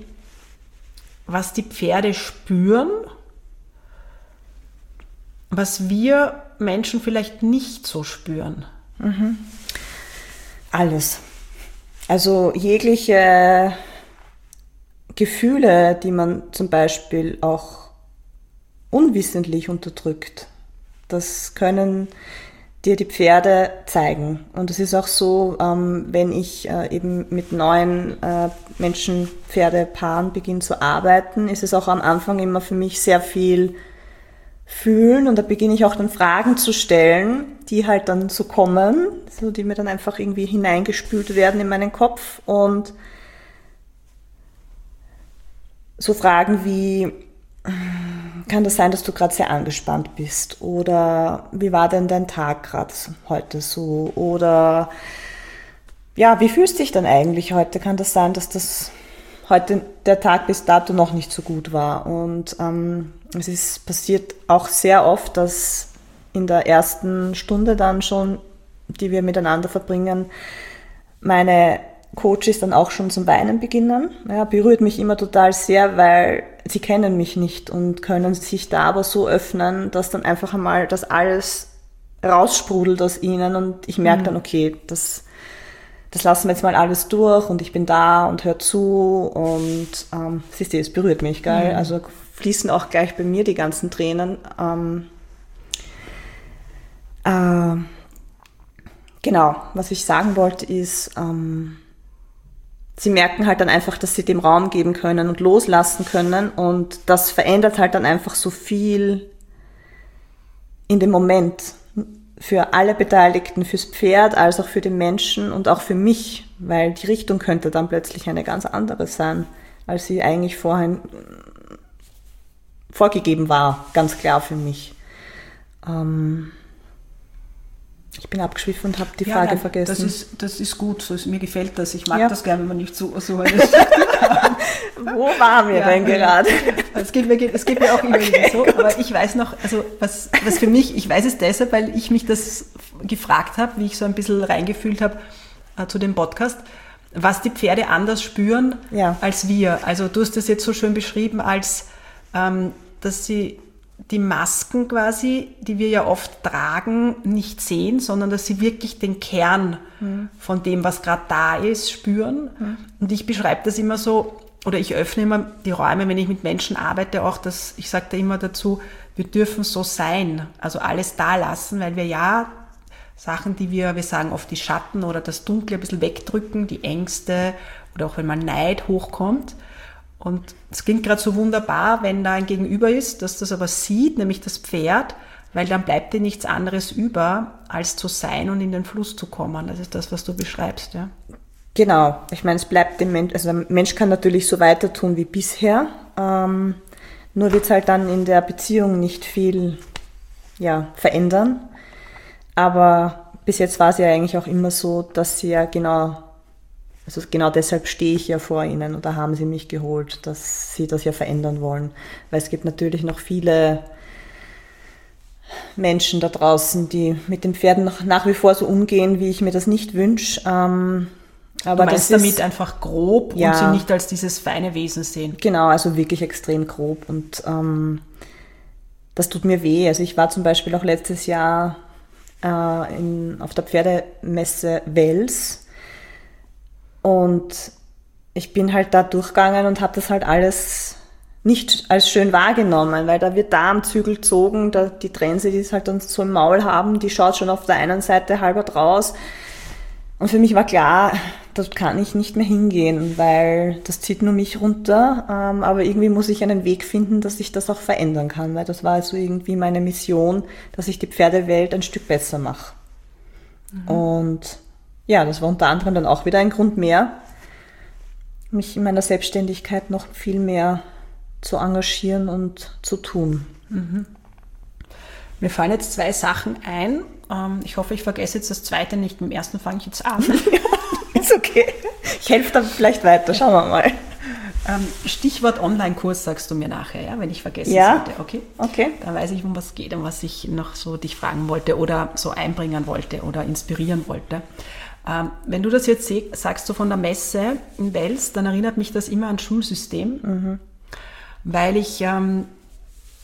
was die Pferde spüren, was wir Menschen vielleicht nicht so spüren? Mhm. Alles. Also jegliche Gefühle, die man zum Beispiel auch unwissentlich unterdrückt, das können dir die Pferde zeigen. Und es ist auch so, ähm, wenn ich äh, eben mit neuen äh, Menschen-Pferde-Paaren beginne zu arbeiten, ist es auch am Anfang immer für mich sehr viel fühlen und da beginne ich auch dann Fragen zu stellen, die halt dann so kommen, so die mir dann einfach irgendwie hineingespült werden in meinen Kopf und so Fragen wie, kann das sein, dass du gerade sehr angespannt bist? Oder wie war denn dein Tag gerade heute so? Oder ja, wie fühlst du dich denn eigentlich heute? Kann das sein, dass das heute der Tag bis dato noch nicht so gut war? Und ähm, es ist passiert auch sehr oft, dass in der ersten Stunde dann schon, die wir miteinander verbringen, meine Coaches dann auch schon zum Weinen beginnen. Ja, berührt mich immer total sehr, weil sie kennen mich nicht und können sich da aber so öffnen, dass dann einfach einmal das alles raussprudelt aus ihnen und ich merke mhm. dann, okay, das, das lassen wir jetzt mal alles durch und ich bin da und höre zu und ähm, siehst du, es berührt mich, gell? Mhm. Also fließen auch gleich bei mir die ganzen Tränen. Ähm, äh, genau, was ich sagen wollte ist, ähm, sie merken halt dann einfach, dass sie dem Raum geben können und loslassen können und das verändert halt dann einfach so viel in dem Moment für alle Beteiligten, fürs Pferd als auch für den Menschen und auch für mich, weil die Richtung könnte dann plötzlich eine ganz andere sein, als sie eigentlich vorhin vorgegeben war, ganz klar für mich. Ähm Ich bin abgeschwiffen und habe die ja, Frage nein, vergessen. Das ist, das ist gut, so ist, mir gefällt das. Ich mag ja. das gerne, wenn man nicht so, so eine Wo waren wir ja, denn gerade? Es geht, mir, es geht mir auch immer okay, wieder so, gut. Aber ich weiß noch, also was, was für mich, ich weiß es deshalb, weil ich mich das gefragt habe, wie ich so ein bisschen reingefühlt habe äh, zu dem Podcast, was die Pferde anders spüren ja. als wir. Also du hast das jetzt so schön beschrieben, als ähm, dass sie die Masken quasi, die wir ja oft tragen, nicht sehen, sondern dass sie wirklich den Kern mhm. von dem, was gerade da ist, spüren. Mhm. Und ich beschreibe das immer so, oder ich öffne immer die Räume, wenn ich mit Menschen arbeite, auch, dass ich sage da immer dazu, wir dürfen so sein, also alles da lassen, weil wir ja Sachen, die wir, wir sagen oft die Schatten oder das Dunkle ein bisschen wegdrücken, die Ängste oder auch wenn mal Neid hochkommt. Und es klingt gerade so wunderbar, wenn da ein Gegenüber ist, dass das aber sieht, nämlich das Pferd, weil dann bleibt dir nichts anderes über, als zu sein und in den Fluss zu kommen. Das ist das, was du beschreibst, ja. Genau. Ich meine, es bleibt dem Mensch, also der Mensch kann natürlich so weiter tun wie bisher, ähm, nur wird es halt dann in der Beziehung nicht viel, ja, verändern. Aber bis jetzt war es ja eigentlich auch immer so, dass sie ja genau Also genau deshalb stehe ich ja vor Ihnen und da haben Sie mich geholt, dass Sie das ja verändern wollen. Weil es gibt natürlich noch viele Menschen da draußen, die mit den Pferden noch nach wie vor so umgehen, wie ich mir das nicht wünsche. Ähm, aber du meinst das damit ist, einfach grob ja, und sie nicht als dieses feine Wesen sehen? Genau, also wirklich extrem grob und ähm, das tut mir weh. Also ich war zum Beispiel auch letztes Jahr äh, in, auf der Pferdemesse Wels. Und ich bin halt da durchgegangen und habe das halt alles nicht als schön wahrgenommen, weil da wird da am Zügel gezogen, da die Trense, die es halt dann so im Maul haben, die schaut schon auf der einen Seite halber raus. Und für mich war klar, dort kann ich nicht mehr hingehen, weil das zieht nur mich runter. Ähm, aber irgendwie muss ich einen Weg finden, dass ich das auch verändern kann, weil das war also irgendwie meine Mission, dass ich die Pferdewelt ein Stück besser mache. Mhm. Und ja, das war unter anderem dann auch wieder ein Grund mehr, mich in meiner Selbstständigkeit noch viel mehr zu engagieren und zu tun. Mhm. Mir fallen jetzt zwei Sachen ein. Ich hoffe, ich vergesse jetzt das zweite nicht. Mit dem ersten fange ich jetzt an. Ist okay. Ich helfe dann vielleicht weiter. Schauen wir mal. Stichwort Online-Kurs sagst du mir nachher, ja, wenn ich vergessen ja? sollte. Okay? Okay. Dann weiß ich, um was geht und was ich noch so dich fragen wollte oder so einbringen wollte oder inspirieren wollte. Ähm, wenn du das jetzt sagst, so von der Messe in Wels, dann erinnert mich das immer an Schulsystem, mhm. weil ich ähm,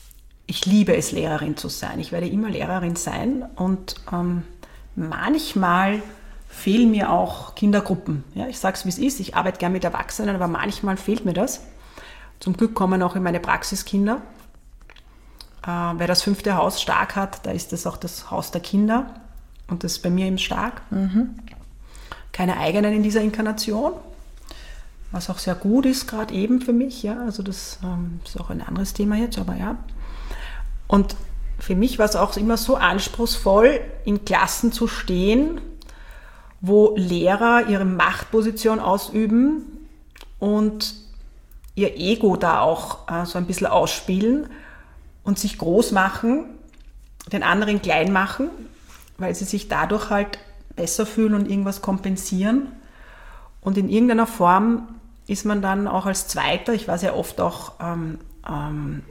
ich liebe es, Lehrerin zu sein. Ich werde immer Lehrerin sein und ähm, manchmal fehlen mir auch Kindergruppen. Ja, ich sage es, wie es ist. Ich arbeite gerne mit Erwachsenen, aber manchmal fehlt mir das. Zum Glück kommen auch in meine Praxis Kinder. Äh, wer das fünfte Haus stark hat, da ist das auch das Haus der Kinder. Und das ist bei mir eben stark. Mhm. Keine eigenen in dieser Inkarnation. Was auch sehr gut ist, gerade eben für mich. Ja, also das ähm, ist auch ein anderes Thema jetzt, aber ja. Und für mich war es auch immer so anspruchsvoll, in Klassen zu stehen, wo Lehrer ihre Machtposition ausüben und ihr Ego da auch äh, so ein bisschen ausspielen und sich groß machen, den anderen klein machen, weil sie sich dadurch halt besser fühlen und irgendwas kompensieren. Und in irgendeiner Form ist man dann auch als Zweiter, ich war sehr oft auch ähm, ähm,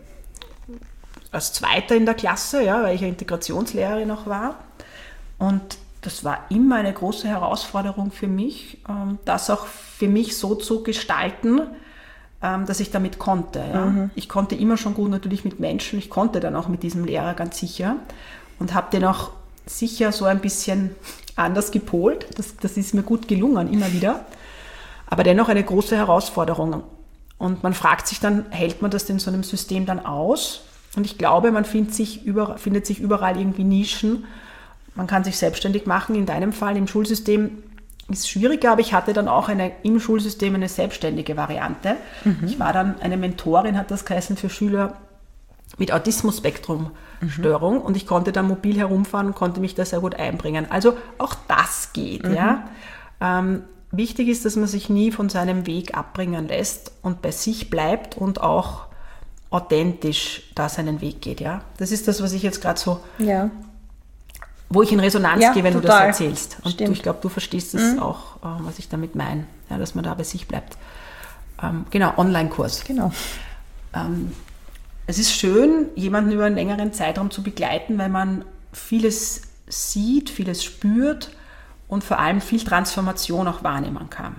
als Zweiter in der Klasse, ja, weil ich ja Integrationslehrerin auch war. Und das war immer eine große Herausforderung für mich, das auch für mich so zu gestalten, dass ich damit konnte. Ja. Mhm. Ich konnte immer schon gut natürlich mit Menschen, ich konnte dann auch mit diesem Lehrer ganz sicher und habe den auch sicher so ein bisschen anders gepolt. Das, das ist mir gut gelungen, immer wieder. Aber dennoch eine große Herausforderung. Und man fragt sich dann, hält man das in so einem System dann aus? Und ich glaube, man findet sich, über, findet sich überall irgendwie Nischen. Man kann sich selbstständig machen. In deinem Fall im Schulsystem ist es schwieriger, aber ich hatte dann auch eine, im Schulsystem eine selbstständige Variante. Mhm. Ich war dann eine Mentorin, hat das geheißen, für Schüler mit Autismus-Spektrum-Störung. Mhm. Und ich konnte dann mobil herumfahren und konnte mich da sehr gut einbringen. Also auch das geht. Mhm. Ja. Ähm, wichtig ist, dass man sich nie von seinem Weg abbringen lässt und bei sich bleibt und auch authentisch da seinen Weg geht. Ja. Das ist das, was ich jetzt gerade so... Ja. wo ich in Resonanz ja, gehe, wenn total. Du das erzählst. Und du, ich glaube, du verstehst es mhm. auch, was ich damit meine, ja, dass man da bei sich bleibt. Ähm, genau, Online-Kurs. Genau. Ähm, es ist schön, jemanden über einen längeren Zeitraum zu begleiten, weil man vieles sieht, vieles spürt und vor allem viel Transformation auch wahrnehmen kann.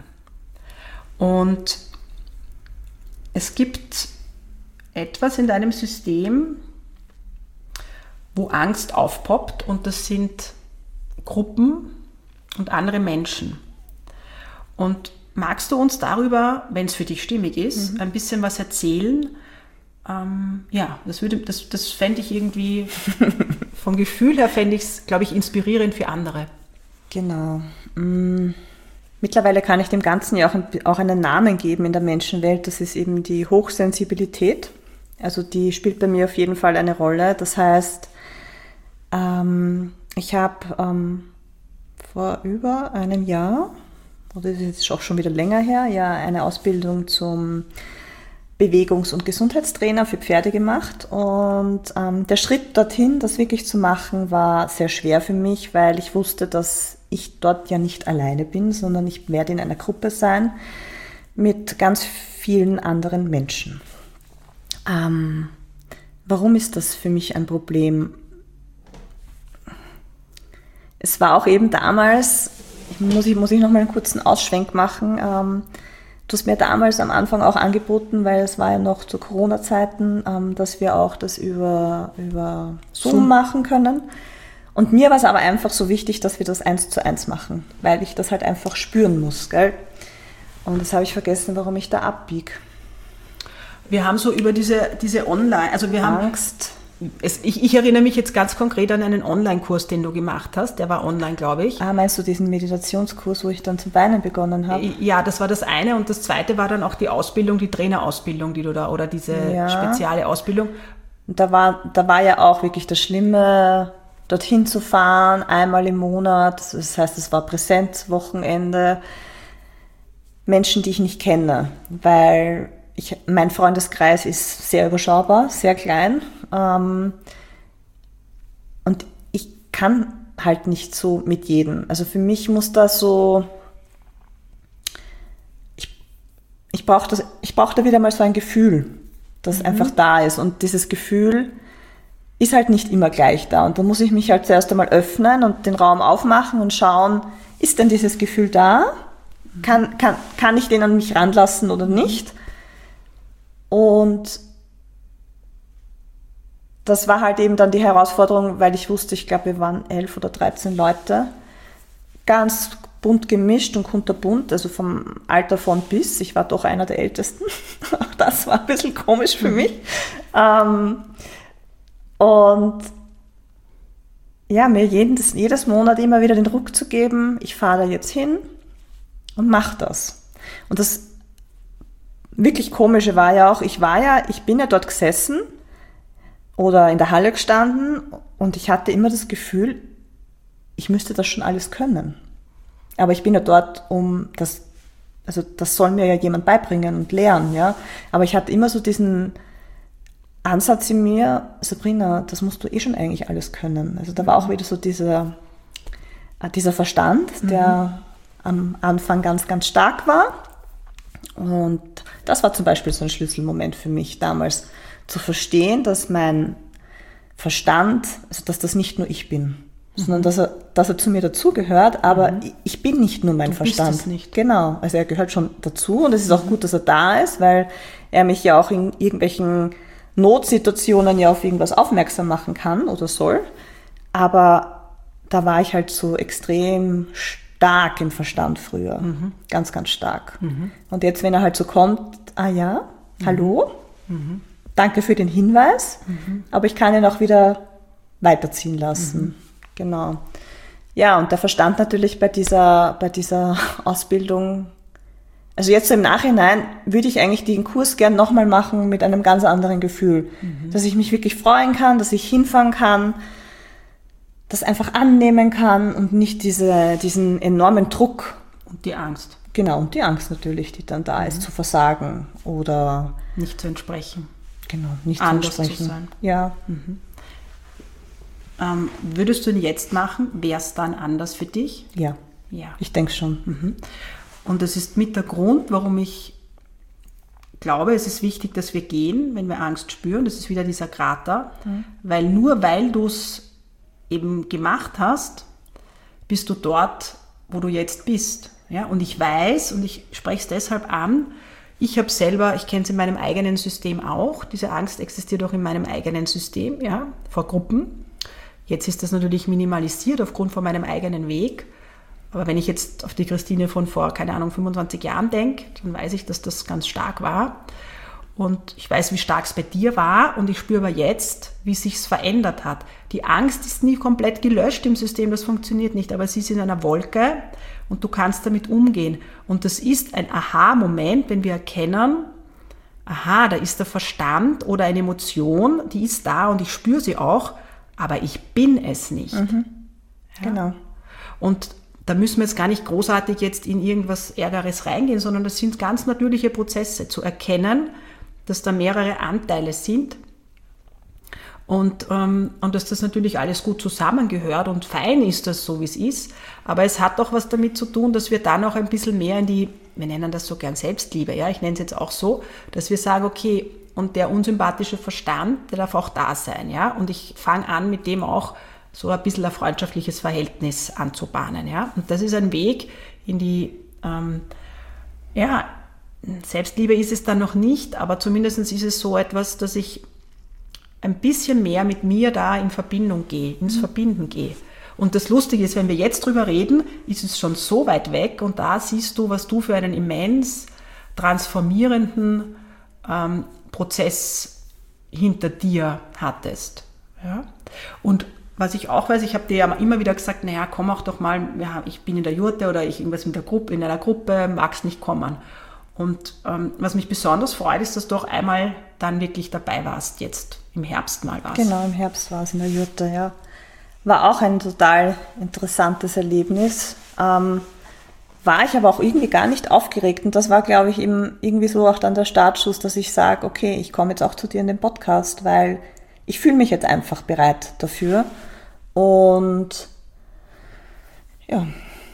Und es gibt etwas in deinem System, wo Angst aufpoppt, und das sind Gruppen und andere Menschen. Und magst du uns darüber, wenn es für dich stimmig ist, mhm. ein bisschen was erzählen? Ähm, ja, das, würde, das, das fände ich irgendwie, vom Gefühl her fände ich es, glaube ich, inspirierend für andere. Genau. Mm. Mittlerweile kann ich dem Ganzen ja auch, auch einen Namen geben in der Menschenwelt. Das ist eben die Hochsensibilität. Also die spielt bei mir auf jeden Fall eine Rolle. Das heißt, ähm, ich habe ähm, vor über einem Jahr, oder das ist jetzt auch schon wieder länger her, ja, eine Ausbildung zum Bewegungs- und Gesundheitstrainer für Pferde gemacht. Und ähm, der Schritt dorthin, das wirklich zu machen, war sehr schwer für mich, weil ich wusste, dass ich dort ja nicht alleine bin, sondern ich werde in einer Gruppe sein mit ganz vielen anderen Menschen. Ähm, warum ist das für mich ein Problem? Es war auch eben damals, muss ich, muss ich noch mal einen kurzen Ausschwenk machen, ähm, du hast mir damals am Anfang auch angeboten, weil es war ja noch zu Corona-Zeiten, ähm, dass wir auch das über, über Zoom, Zoom machen können. Und mir war es aber einfach so wichtig, dass wir das eins zu eins machen, weil ich das halt einfach spüren muss, gell? Und das habe ich vergessen, warum ich da abbiege. Wir haben so über diese, diese Online, also wir haben Angst. Es, ich, ich erinnere mich jetzt ganz konkret an einen Online-Kurs, den du gemacht hast, der war online, glaube ich. Ah, meinst du diesen Meditationskurs, wo ich dann zum Weinen begonnen habe? Ja, das war das eine, und das zweite war dann auch die Ausbildung, die Trainerausbildung, die du da, oder diese ja. spezielle Ausbildung. Und da war, da war ja auch wirklich das Schlimme, dorthin zu fahren, einmal im Monat, das heißt, es war Präsenzwochenende, Menschen, die ich nicht kenne, weil ich, mein Freundeskreis ist sehr überschaubar, sehr klein, ähm, und ich kann halt nicht so mit jedem. Also für mich muss da so, ich, ich brauche das, ich brauche da wieder mal so ein Gefühl, das mhm. einfach da ist, und dieses Gefühl ist halt nicht immer gleich da. Und da muss ich mich halt zuerst einmal öffnen und den Raum aufmachen und schauen, ist denn dieses Gefühl da? Kann, kann, kann ich den an mich ranlassen oder nicht? Und das war halt eben dann die Herausforderung, weil ich wusste, ich glaube, wir waren elf oder dreizehn Leute, ganz bunt gemischt und kunterbunt, also vom Alter von bis. Ich war doch einer der Ältesten. Auch das war ein bisschen komisch für mich. Ähm, und ja, mir jedes, jedes Monat immer wieder den Ruck zu geben, ich fahre da jetzt hin und mache das. Und das wirklich Komische war ja auch, ich war ja, ich bin ja dort gesessen oder in der Halle gestanden und ich hatte immer das Gefühl, ich müsste das schon alles können. Aber ich bin ja dort, um das, also das soll mir ja jemand beibringen und lehren, ja. Aber ich hatte immer so diesen Ansatz in mir, Sabrina, das musst du eh schon eigentlich alles können. Also da war auch wieder so dieser, dieser Verstand, der mhm. am Anfang ganz, ganz stark war. Und das war zum Beispiel so ein Schlüsselmoment für mich damals, zu verstehen, dass mein Verstand, also dass das nicht nur ich bin, mhm. sondern dass er, dass er zu mir dazugehört, aber mhm. ich bin nicht nur mein du Verstand. Bist es nicht. Genau, also er gehört schon dazu und es ist auch gut, dass er da ist, weil er mich ja auch in irgendwelchen Notsituationen ja auf irgendwas aufmerksam machen kann oder soll. Aber da war ich halt so extrem stark im Verstand früher. Mhm. Ganz, ganz stark. Mhm. Und jetzt, wenn er halt so kommt, ah ja, mhm. hallo, mhm. danke für den Hinweis, mhm. aber ich kann ihn auch wieder weiterziehen lassen. Mhm. Genau. Ja, und der Verstand natürlich bei dieser, bei dieser Ausbildung, also jetzt so im Nachhinein würde ich eigentlich den Kurs gern nochmal machen mit einem ganz anderen Gefühl. Mhm. Dass ich mich wirklich freuen kann, dass ich hinfahren kann, das einfach annehmen kann und nicht diese, diesen enormen Druck. Und die Angst. Genau, und die Angst natürlich, die dann da mhm. ist, zu versagen oder nicht zu entsprechen. Genau, nicht anders zu entsprechen. Zu sein. Ja. Mhm. Ähm, würdest du ihn jetzt machen? Wäre es dann anders für dich? Ja, ja. Ich denke schon. Mhm. Und das ist mit der Grund, warum ich glaube, es ist wichtig, dass wir gehen, wenn wir Angst spüren. Das ist wieder dieser Krater. Mhm. Weil nur weil du es eben gemacht hast, bist du dort, wo du jetzt bist. Ja? Und ich weiß, und ich spreche es deshalb an, ich habe selber, ich kenne es in meinem eigenen System auch, diese Angst existiert auch in meinem eigenen System, ja, vor Gruppen. Jetzt ist das natürlich minimalisiert aufgrund von meinem eigenen Weg. Aber wenn ich jetzt auf die Christine von vor, keine Ahnung, fünfundzwanzig Jahren denke, dann weiß ich, dass das ganz stark war. Und ich weiß, wie stark es bei dir war. Und ich spüre aber jetzt, wie es sich verändert hat. Die Angst ist nie komplett gelöscht im System, das funktioniert nicht. Aber sie ist in einer Wolke und du kannst damit umgehen. Und das ist ein Aha-Moment, wenn wir erkennen, aha, da ist der Verstand oder eine Emotion, die ist da und ich spüre sie auch, aber ich bin es nicht. Mhm. Ja? Genau. Und da müssen wir jetzt gar nicht großartig jetzt in irgendwas Ärgeres reingehen, sondern das sind ganz natürliche Prozesse, zu erkennen, dass da mehrere Anteile sind und, ähm, und dass das natürlich alles gut zusammengehört und fein ist das so, wie es ist. Aber es hat auch was damit zu tun, dass wir dann auch ein bisschen mehr in die, wir nennen das so gern Selbstliebe, ja, ich nenne es jetzt auch so, dass wir sagen, okay, und der unsympathische Verstand, der darf auch da sein, ja, und ich fange an, mit dem auch so ein bisschen ein freundschaftliches Verhältnis anzubahnen, ja. Und das ist ein Weg in die, ähm, ja, Selbstliebe ist es dann noch nicht, aber zumindest ist es so etwas, dass ich ein bisschen mehr mit mir da in Verbindung gehe, ins mhm. Verbinden gehe. Und das Lustige ist, wenn wir jetzt drüber reden, ist es schon so weit weg und da siehst du, was du für einen immens transformierenden ähm, Prozess hinter dir hattest. Ja? Und was ich auch weiß, ich habe dir ja immer wieder gesagt, naja, komm auch doch mal, ja, ich bin in der Jurte oder ich irgendwas mit der Gruppe, in einer Gruppe, magst nicht kommen. Und ähm, was mich besonders freut, ist, dass du auch einmal dann wirklich dabei warst, jetzt im Herbst mal warst. Genau, im Herbst war es in der Jurte, ja. War auch ein total interessantes Erlebnis. Ähm, war ich aber auch irgendwie gar nicht aufgeregt. Und das war, glaube ich, eben irgendwie so auch dann der Startschuss, dass ich sage, okay, ich komme jetzt auch zu dir in den Podcast, weil ich fühle mich jetzt einfach bereit dafür. Und ja,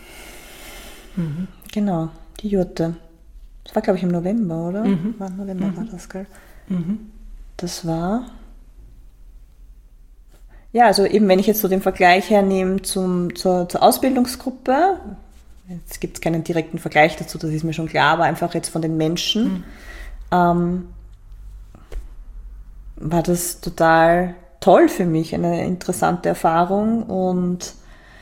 mhm. genau, die Jurte. Das war, glaube ich, im November, oder? Mhm. War November mhm. war das, gell? Mhm. Das war... Ja, also eben, wenn ich jetzt so den Vergleich hernehme zum, zur, zur Ausbildungsgruppe, jetzt gibt es keinen direkten Vergleich dazu, das ist mir schon klar, aber einfach jetzt von den Menschen, mhm. ähm, war das total toll für mich, eine interessante Erfahrung und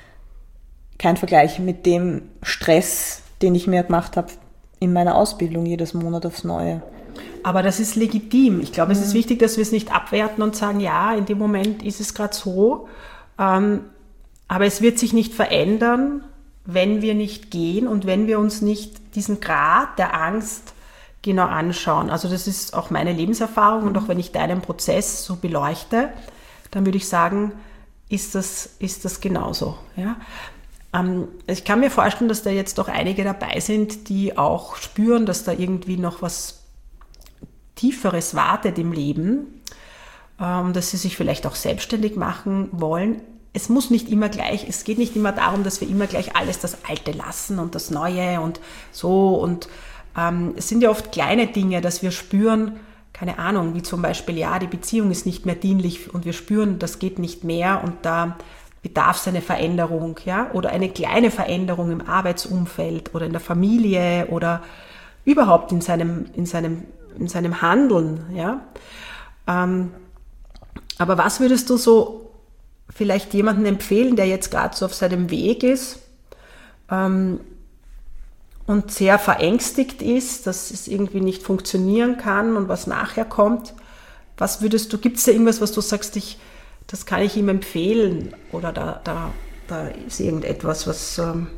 kein Vergleich mit dem Stress, den ich mir gemacht habe in meiner Ausbildung jedes Monat aufs Neue. Aber das ist legitim. Ich glaube, mhm. es ist wichtig, dass wir es nicht abwerten und sagen, ja, in dem Moment ist es gerade so, ähm, aber es wird sich nicht verändern, wenn wir nicht gehen und wenn wir uns nicht diesen Grad der Angst genau anschauen. Also das ist auch meine Lebenserfahrung und auch wenn ich deinen Prozess so beleuchte, dann würde ich sagen, ist das, ist das genauso. Ja? Ähm, ich kann mir vorstellen, dass da jetzt doch einige dabei sind, die auch spüren, dass da irgendwie noch was Tieferes wartet im Leben, ähm, dass sie sich vielleicht auch selbstständig machen wollen. Es muss nicht immer gleich, es geht nicht immer darum, dass wir immer gleich alles das Alte lassen und das Neue und so. Und ähm, es sind ja oft kleine Dinge, dass wir spüren, keine Ahnung, wie zum Beispiel, ja, die Beziehung ist nicht mehr dienlich und wir spüren, das geht nicht mehr und da bedarf es eine Veränderung, ja, oder eine kleine Veränderung im Arbeitsumfeld oder in der Familie oder überhaupt in seinem, in seinem, in seinem Handeln, ja. Ähm, aber was würdest du so vielleicht jemanden empfehlen, der jetzt gerade so auf seinem Weg ist ähm, und sehr verängstigt ist, dass es irgendwie nicht funktionieren kann und was nachher kommt? Was würdest du, gibt es da irgendwas, was du sagst, ich, das kann ich ihm empfehlen oder da, da, da ist irgendetwas, was, ähm,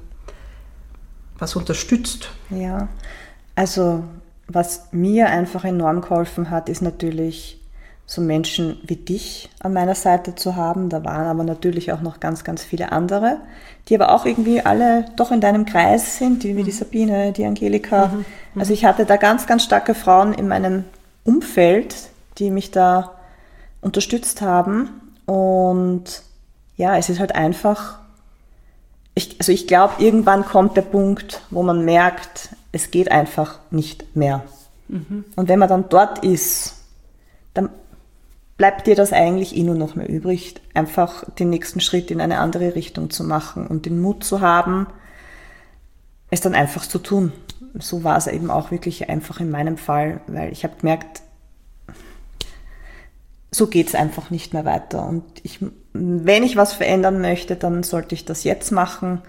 was unterstützt? Ja, also was mir einfach enorm geholfen hat, ist natürlich so Menschen wie dich an meiner Seite zu haben. Da waren aber natürlich auch noch ganz, ganz viele andere, die aber auch irgendwie alle doch in deinem Kreis sind, die, wie die Sabine, die Angelika. Mhm. Also ich hatte da ganz, ganz starke Frauen in meinem Umfeld, die mich da unterstützt haben. Und ja, es ist halt einfach, ich, also ich glaube, irgendwann kommt der Punkt, wo man merkt, es geht einfach nicht mehr. Mhm. Und wenn man dann dort ist, dann bleibt dir das eigentlich eh nur noch mehr übrig, einfach den nächsten Schritt in eine andere Richtung zu machen und den Mut zu haben, es dann einfach zu tun. So war es eben auch wirklich einfach in meinem Fall, weil ich habe gemerkt, so geht es einfach nicht mehr weiter. Und ich, wenn ich was verändern möchte, dann sollte ich das jetzt machen.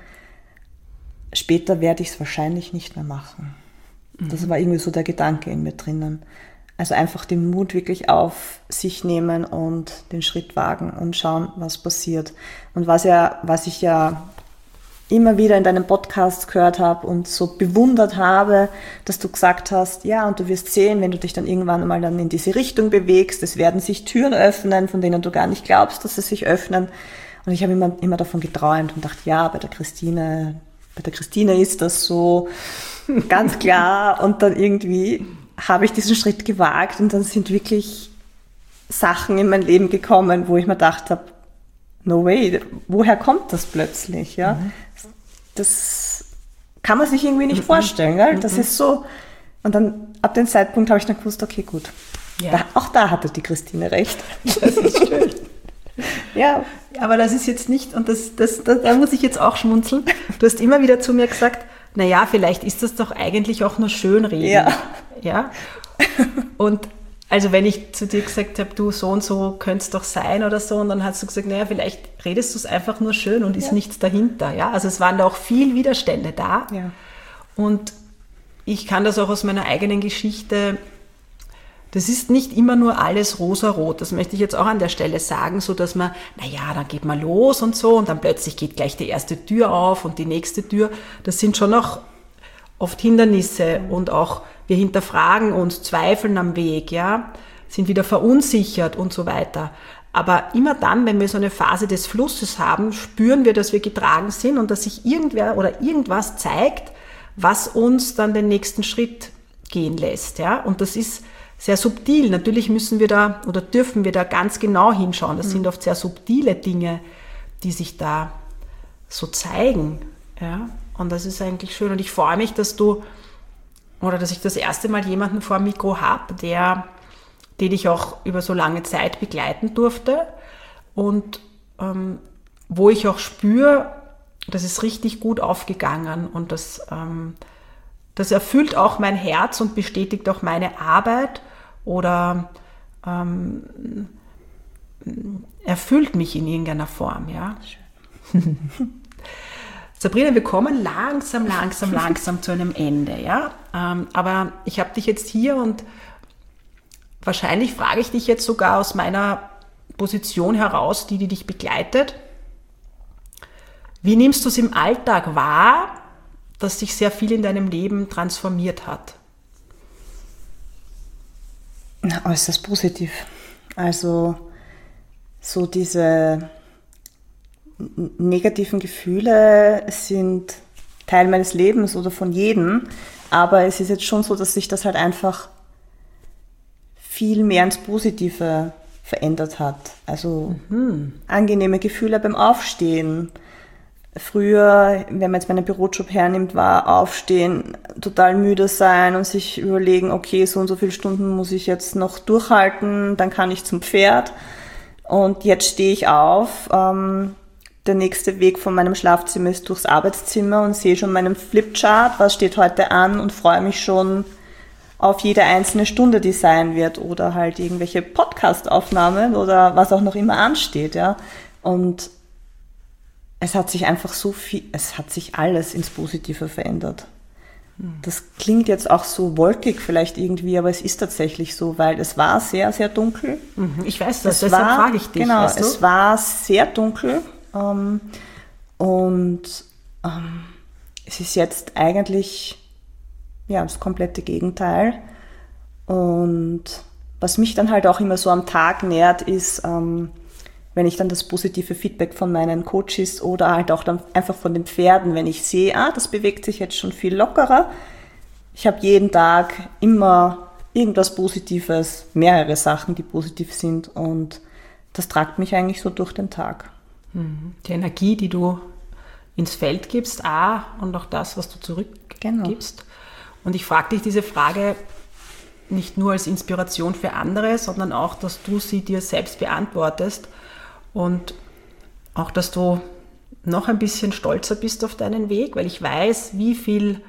Später werde ich es wahrscheinlich nicht mehr machen. Mhm. Das war irgendwie so der Gedanke in mir drinnen. Also einfach den Mut wirklich auf sich nehmen und den Schritt wagen und schauen, was passiert. Und was ja, was ich ja immer wieder in deinem Podcast gehört habe und so bewundert habe, dass du gesagt hast, ja, und du wirst sehen, wenn du dich dann irgendwann mal dann in diese Richtung bewegst, es werden sich Türen öffnen, von denen du gar nicht glaubst, dass sie sich öffnen. Und ich habe immer, immer davon geträumt und dachte, ja, bei der Christine, bei der Christine ist das so ganz klar. Und dann irgendwie habe ich diesen Schritt gewagt und dann sind wirklich Sachen in mein Leben gekommen, wo ich mir gedacht habe, no way, woher kommt das plötzlich? Ja? Mhm. Das kann man sich irgendwie nicht mhm. vorstellen. Gell? Das mhm. ist so. Und dann ab dem Zeitpunkt habe ich dann gewusst, okay, gut. Ja. Da, auch da hatte die Christine recht. Das ist schön. Ja, aber das ist jetzt nicht, und das, das, das, da muss ich jetzt auch schmunzeln. Du hast immer wieder zu mir gesagt, naja, vielleicht ist das doch eigentlich auch nur Schönreden. Ja. Ja. Und also wenn ich zu dir gesagt habe, du, so und so könnte es doch sein oder so, und dann hast du gesagt, naja, vielleicht redest du es einfach nur schön und ist ja. nichts dahinter. Ja, also es waren da auch viel Widerstände da. Ja. Und ich kann das auch aus meiner eigenen Geschichte, das ist nicht immer nur alles rosa-rot, das möchte ich jetzt auch an der Stelle sagen, so dass man, naja, dann geht man los und so und dann plötzlich geht gleich die erste Tür auf und die nächste Tür. Das sind schon auch oft Hindernisse und auch wir hinterfragen uns, zweifeln am Weg, ja, sind wieder verunsichert und so weiter. Aber immer dann, wenn wir so eine Phase des Flusses haben, spüren wir, dass wir getragen sind und dass sich irgendwer oder irgendwas zeigt, was uns dann den nächsten Schritt gehen lässt, ja. Und das ist sehr subtil. Natürlich müssen wir da oder dürfen wir da ganz genau hinschauen. Das mhm. sind oft sehr subtile Dinge, die sich da so zeigen, ja. Und das ist eigentlich schön. Und ich freue mich, dass du oder dass ich das erste Mal jemanden vor dem Mikro habe, der, den ich auch über so lange Zeit begleiten durfte und ähm, wo ich auch spüre, das ist richtig gut aufgegangen und das, ähm, das erfüllt auch mein Herz und bestätigt auch meine Arbeit oder ähm, erfüllt mich in irgendeiner Form. Ja? Sabrina, wir kommen langsam, langsam, langsam zu einem Ende. Ja? Ähm, aber ich habe dich jetzt hier und wahrscheinlich frage ich dich jetzt sogar aus meiner Position heraus, die, die dich begleitet. Wie nimmst du es im Alltag wahr, dass sich sehr viel in deinem Leben transformiert hat? Na, äußerst positiv. Also so diese negativen Gefühle sind Teil meines Lebens oder von jedem, aber es ist jetzt schon so, dass sich das halt einfach viel mehr ins Positive verändert hat. Also mhm. angenehme Gefühle beim Aufstehen. Früher, wenn man jetzt meinen Bürojob hernimmt, war Aufstehen, total müde sein und sich überlegen, okay, so und so viele Stunden muss ich jetzt noch durchhalten, dann kann ich zum Pferd. Und jetzt stehe ich auf. Ähm, der nächste Weg von meinem Schlafzimmer ist durchs Arbeitszimmer und sehe schon meinen Flipchart, was steht heute an, und freue mich schon auf jede einzelne Stunde, die sein wird, oder halt irgendwelche Podcast-Aufnahmen oder was auch noch immer ansteht, ja. Und es hat sich einfach so viel, es hat sich alles ins Positive verändert. Das klingt jetzt auch so wolkig vielleicht irgendwie, aber es ist tatsächlich so, weil es war sehr, sehr dunkel. Ich weiß das, es deshalb war, frage ich dich. Genau, weißt du? Es war sehr dunkel ähm, und ähm, es ist jetzt eigentlich ja, das komplette Gegenteil. Und was mich dann halt auch immer so am Tag nährt, ist, ähm, wenn ich dann das positive Feedback von meinen Coaches oder halt auch dann einfach von den Pferden, wenn ich sehe, ah, das bewegt sich jetzt schon viel lockerer. Ich habe jeden Tag immer irgendwas Positives, mehrere Sachen, die positiv sind, und das tragt mich eigentlich so durch den Tag. Die Energie, die du ins Feld gibst, A, und auch das, was du zurückgibst. Genau. Und ich frage dich diese Frage nicht nur als Inspiration für andere, sondern auch, dass du sie dir selbst beantwortest. Und auch, dass du noch ein bisschen stolzer bist auf deinen Weg, weil ich weiß, wie viel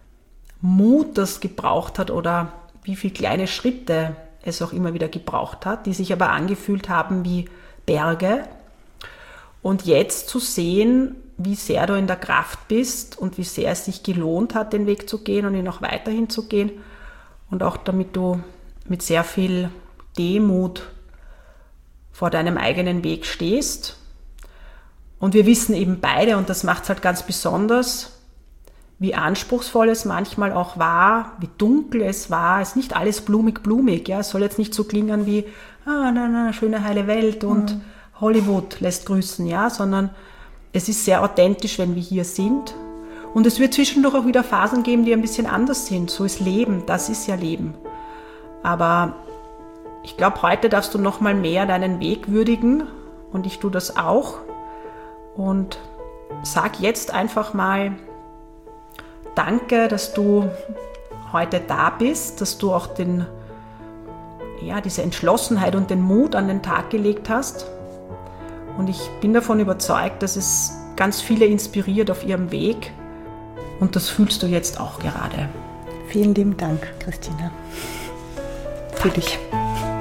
Mut das gebraucht hat oder wie viele kleine Schritte es auch immer wieder gebraucht hat, die sich aber angefühlt haben wie Berge. Und jetzt zu sehen, wie sehr du in der Kraft bist und wie sehr es sich gelohnt hat, den Weg zu gehen und ihn auch weiterhin zu gehen. Und auch damit du mit sehr viel Demut vor deinem eigenen Weg stehst. Und wir wissen eben beide, und das macht es halt ganz besonders, wie anspruchsvoll es manchmal auch war, wie dunkel es war. Es ist nicht alles blumig, blumig. Ja? Es soll jetzt nicht so klingen wie, ah, na, na, schöne heile Welt und mhm. Hollywood lässt grüßen, ja, sondern es ist sehr authentisch, wenn wir hier sind. Und es wird zwischendurch auch wieder Phasen geben, die ein bisschen anders sind. So ist Leben, das ist ja Leben. Aber ich glaube, heute darfst du noch mal mehr deinen Weg würdigen, und ich tue das auch. Und sag jetzt einfach mal Danke, dass du heute da bist, dass du auch den, ja, diese Entschlossenheit und den Mut an den Tag gelegt hast. Und ich bin davon überzeugt, dass es ganz viele inspiriert auf ihrem Weg. Und das fühlst du jetzt auch gerade. Vielen lieben Dank, Christina. Für dich.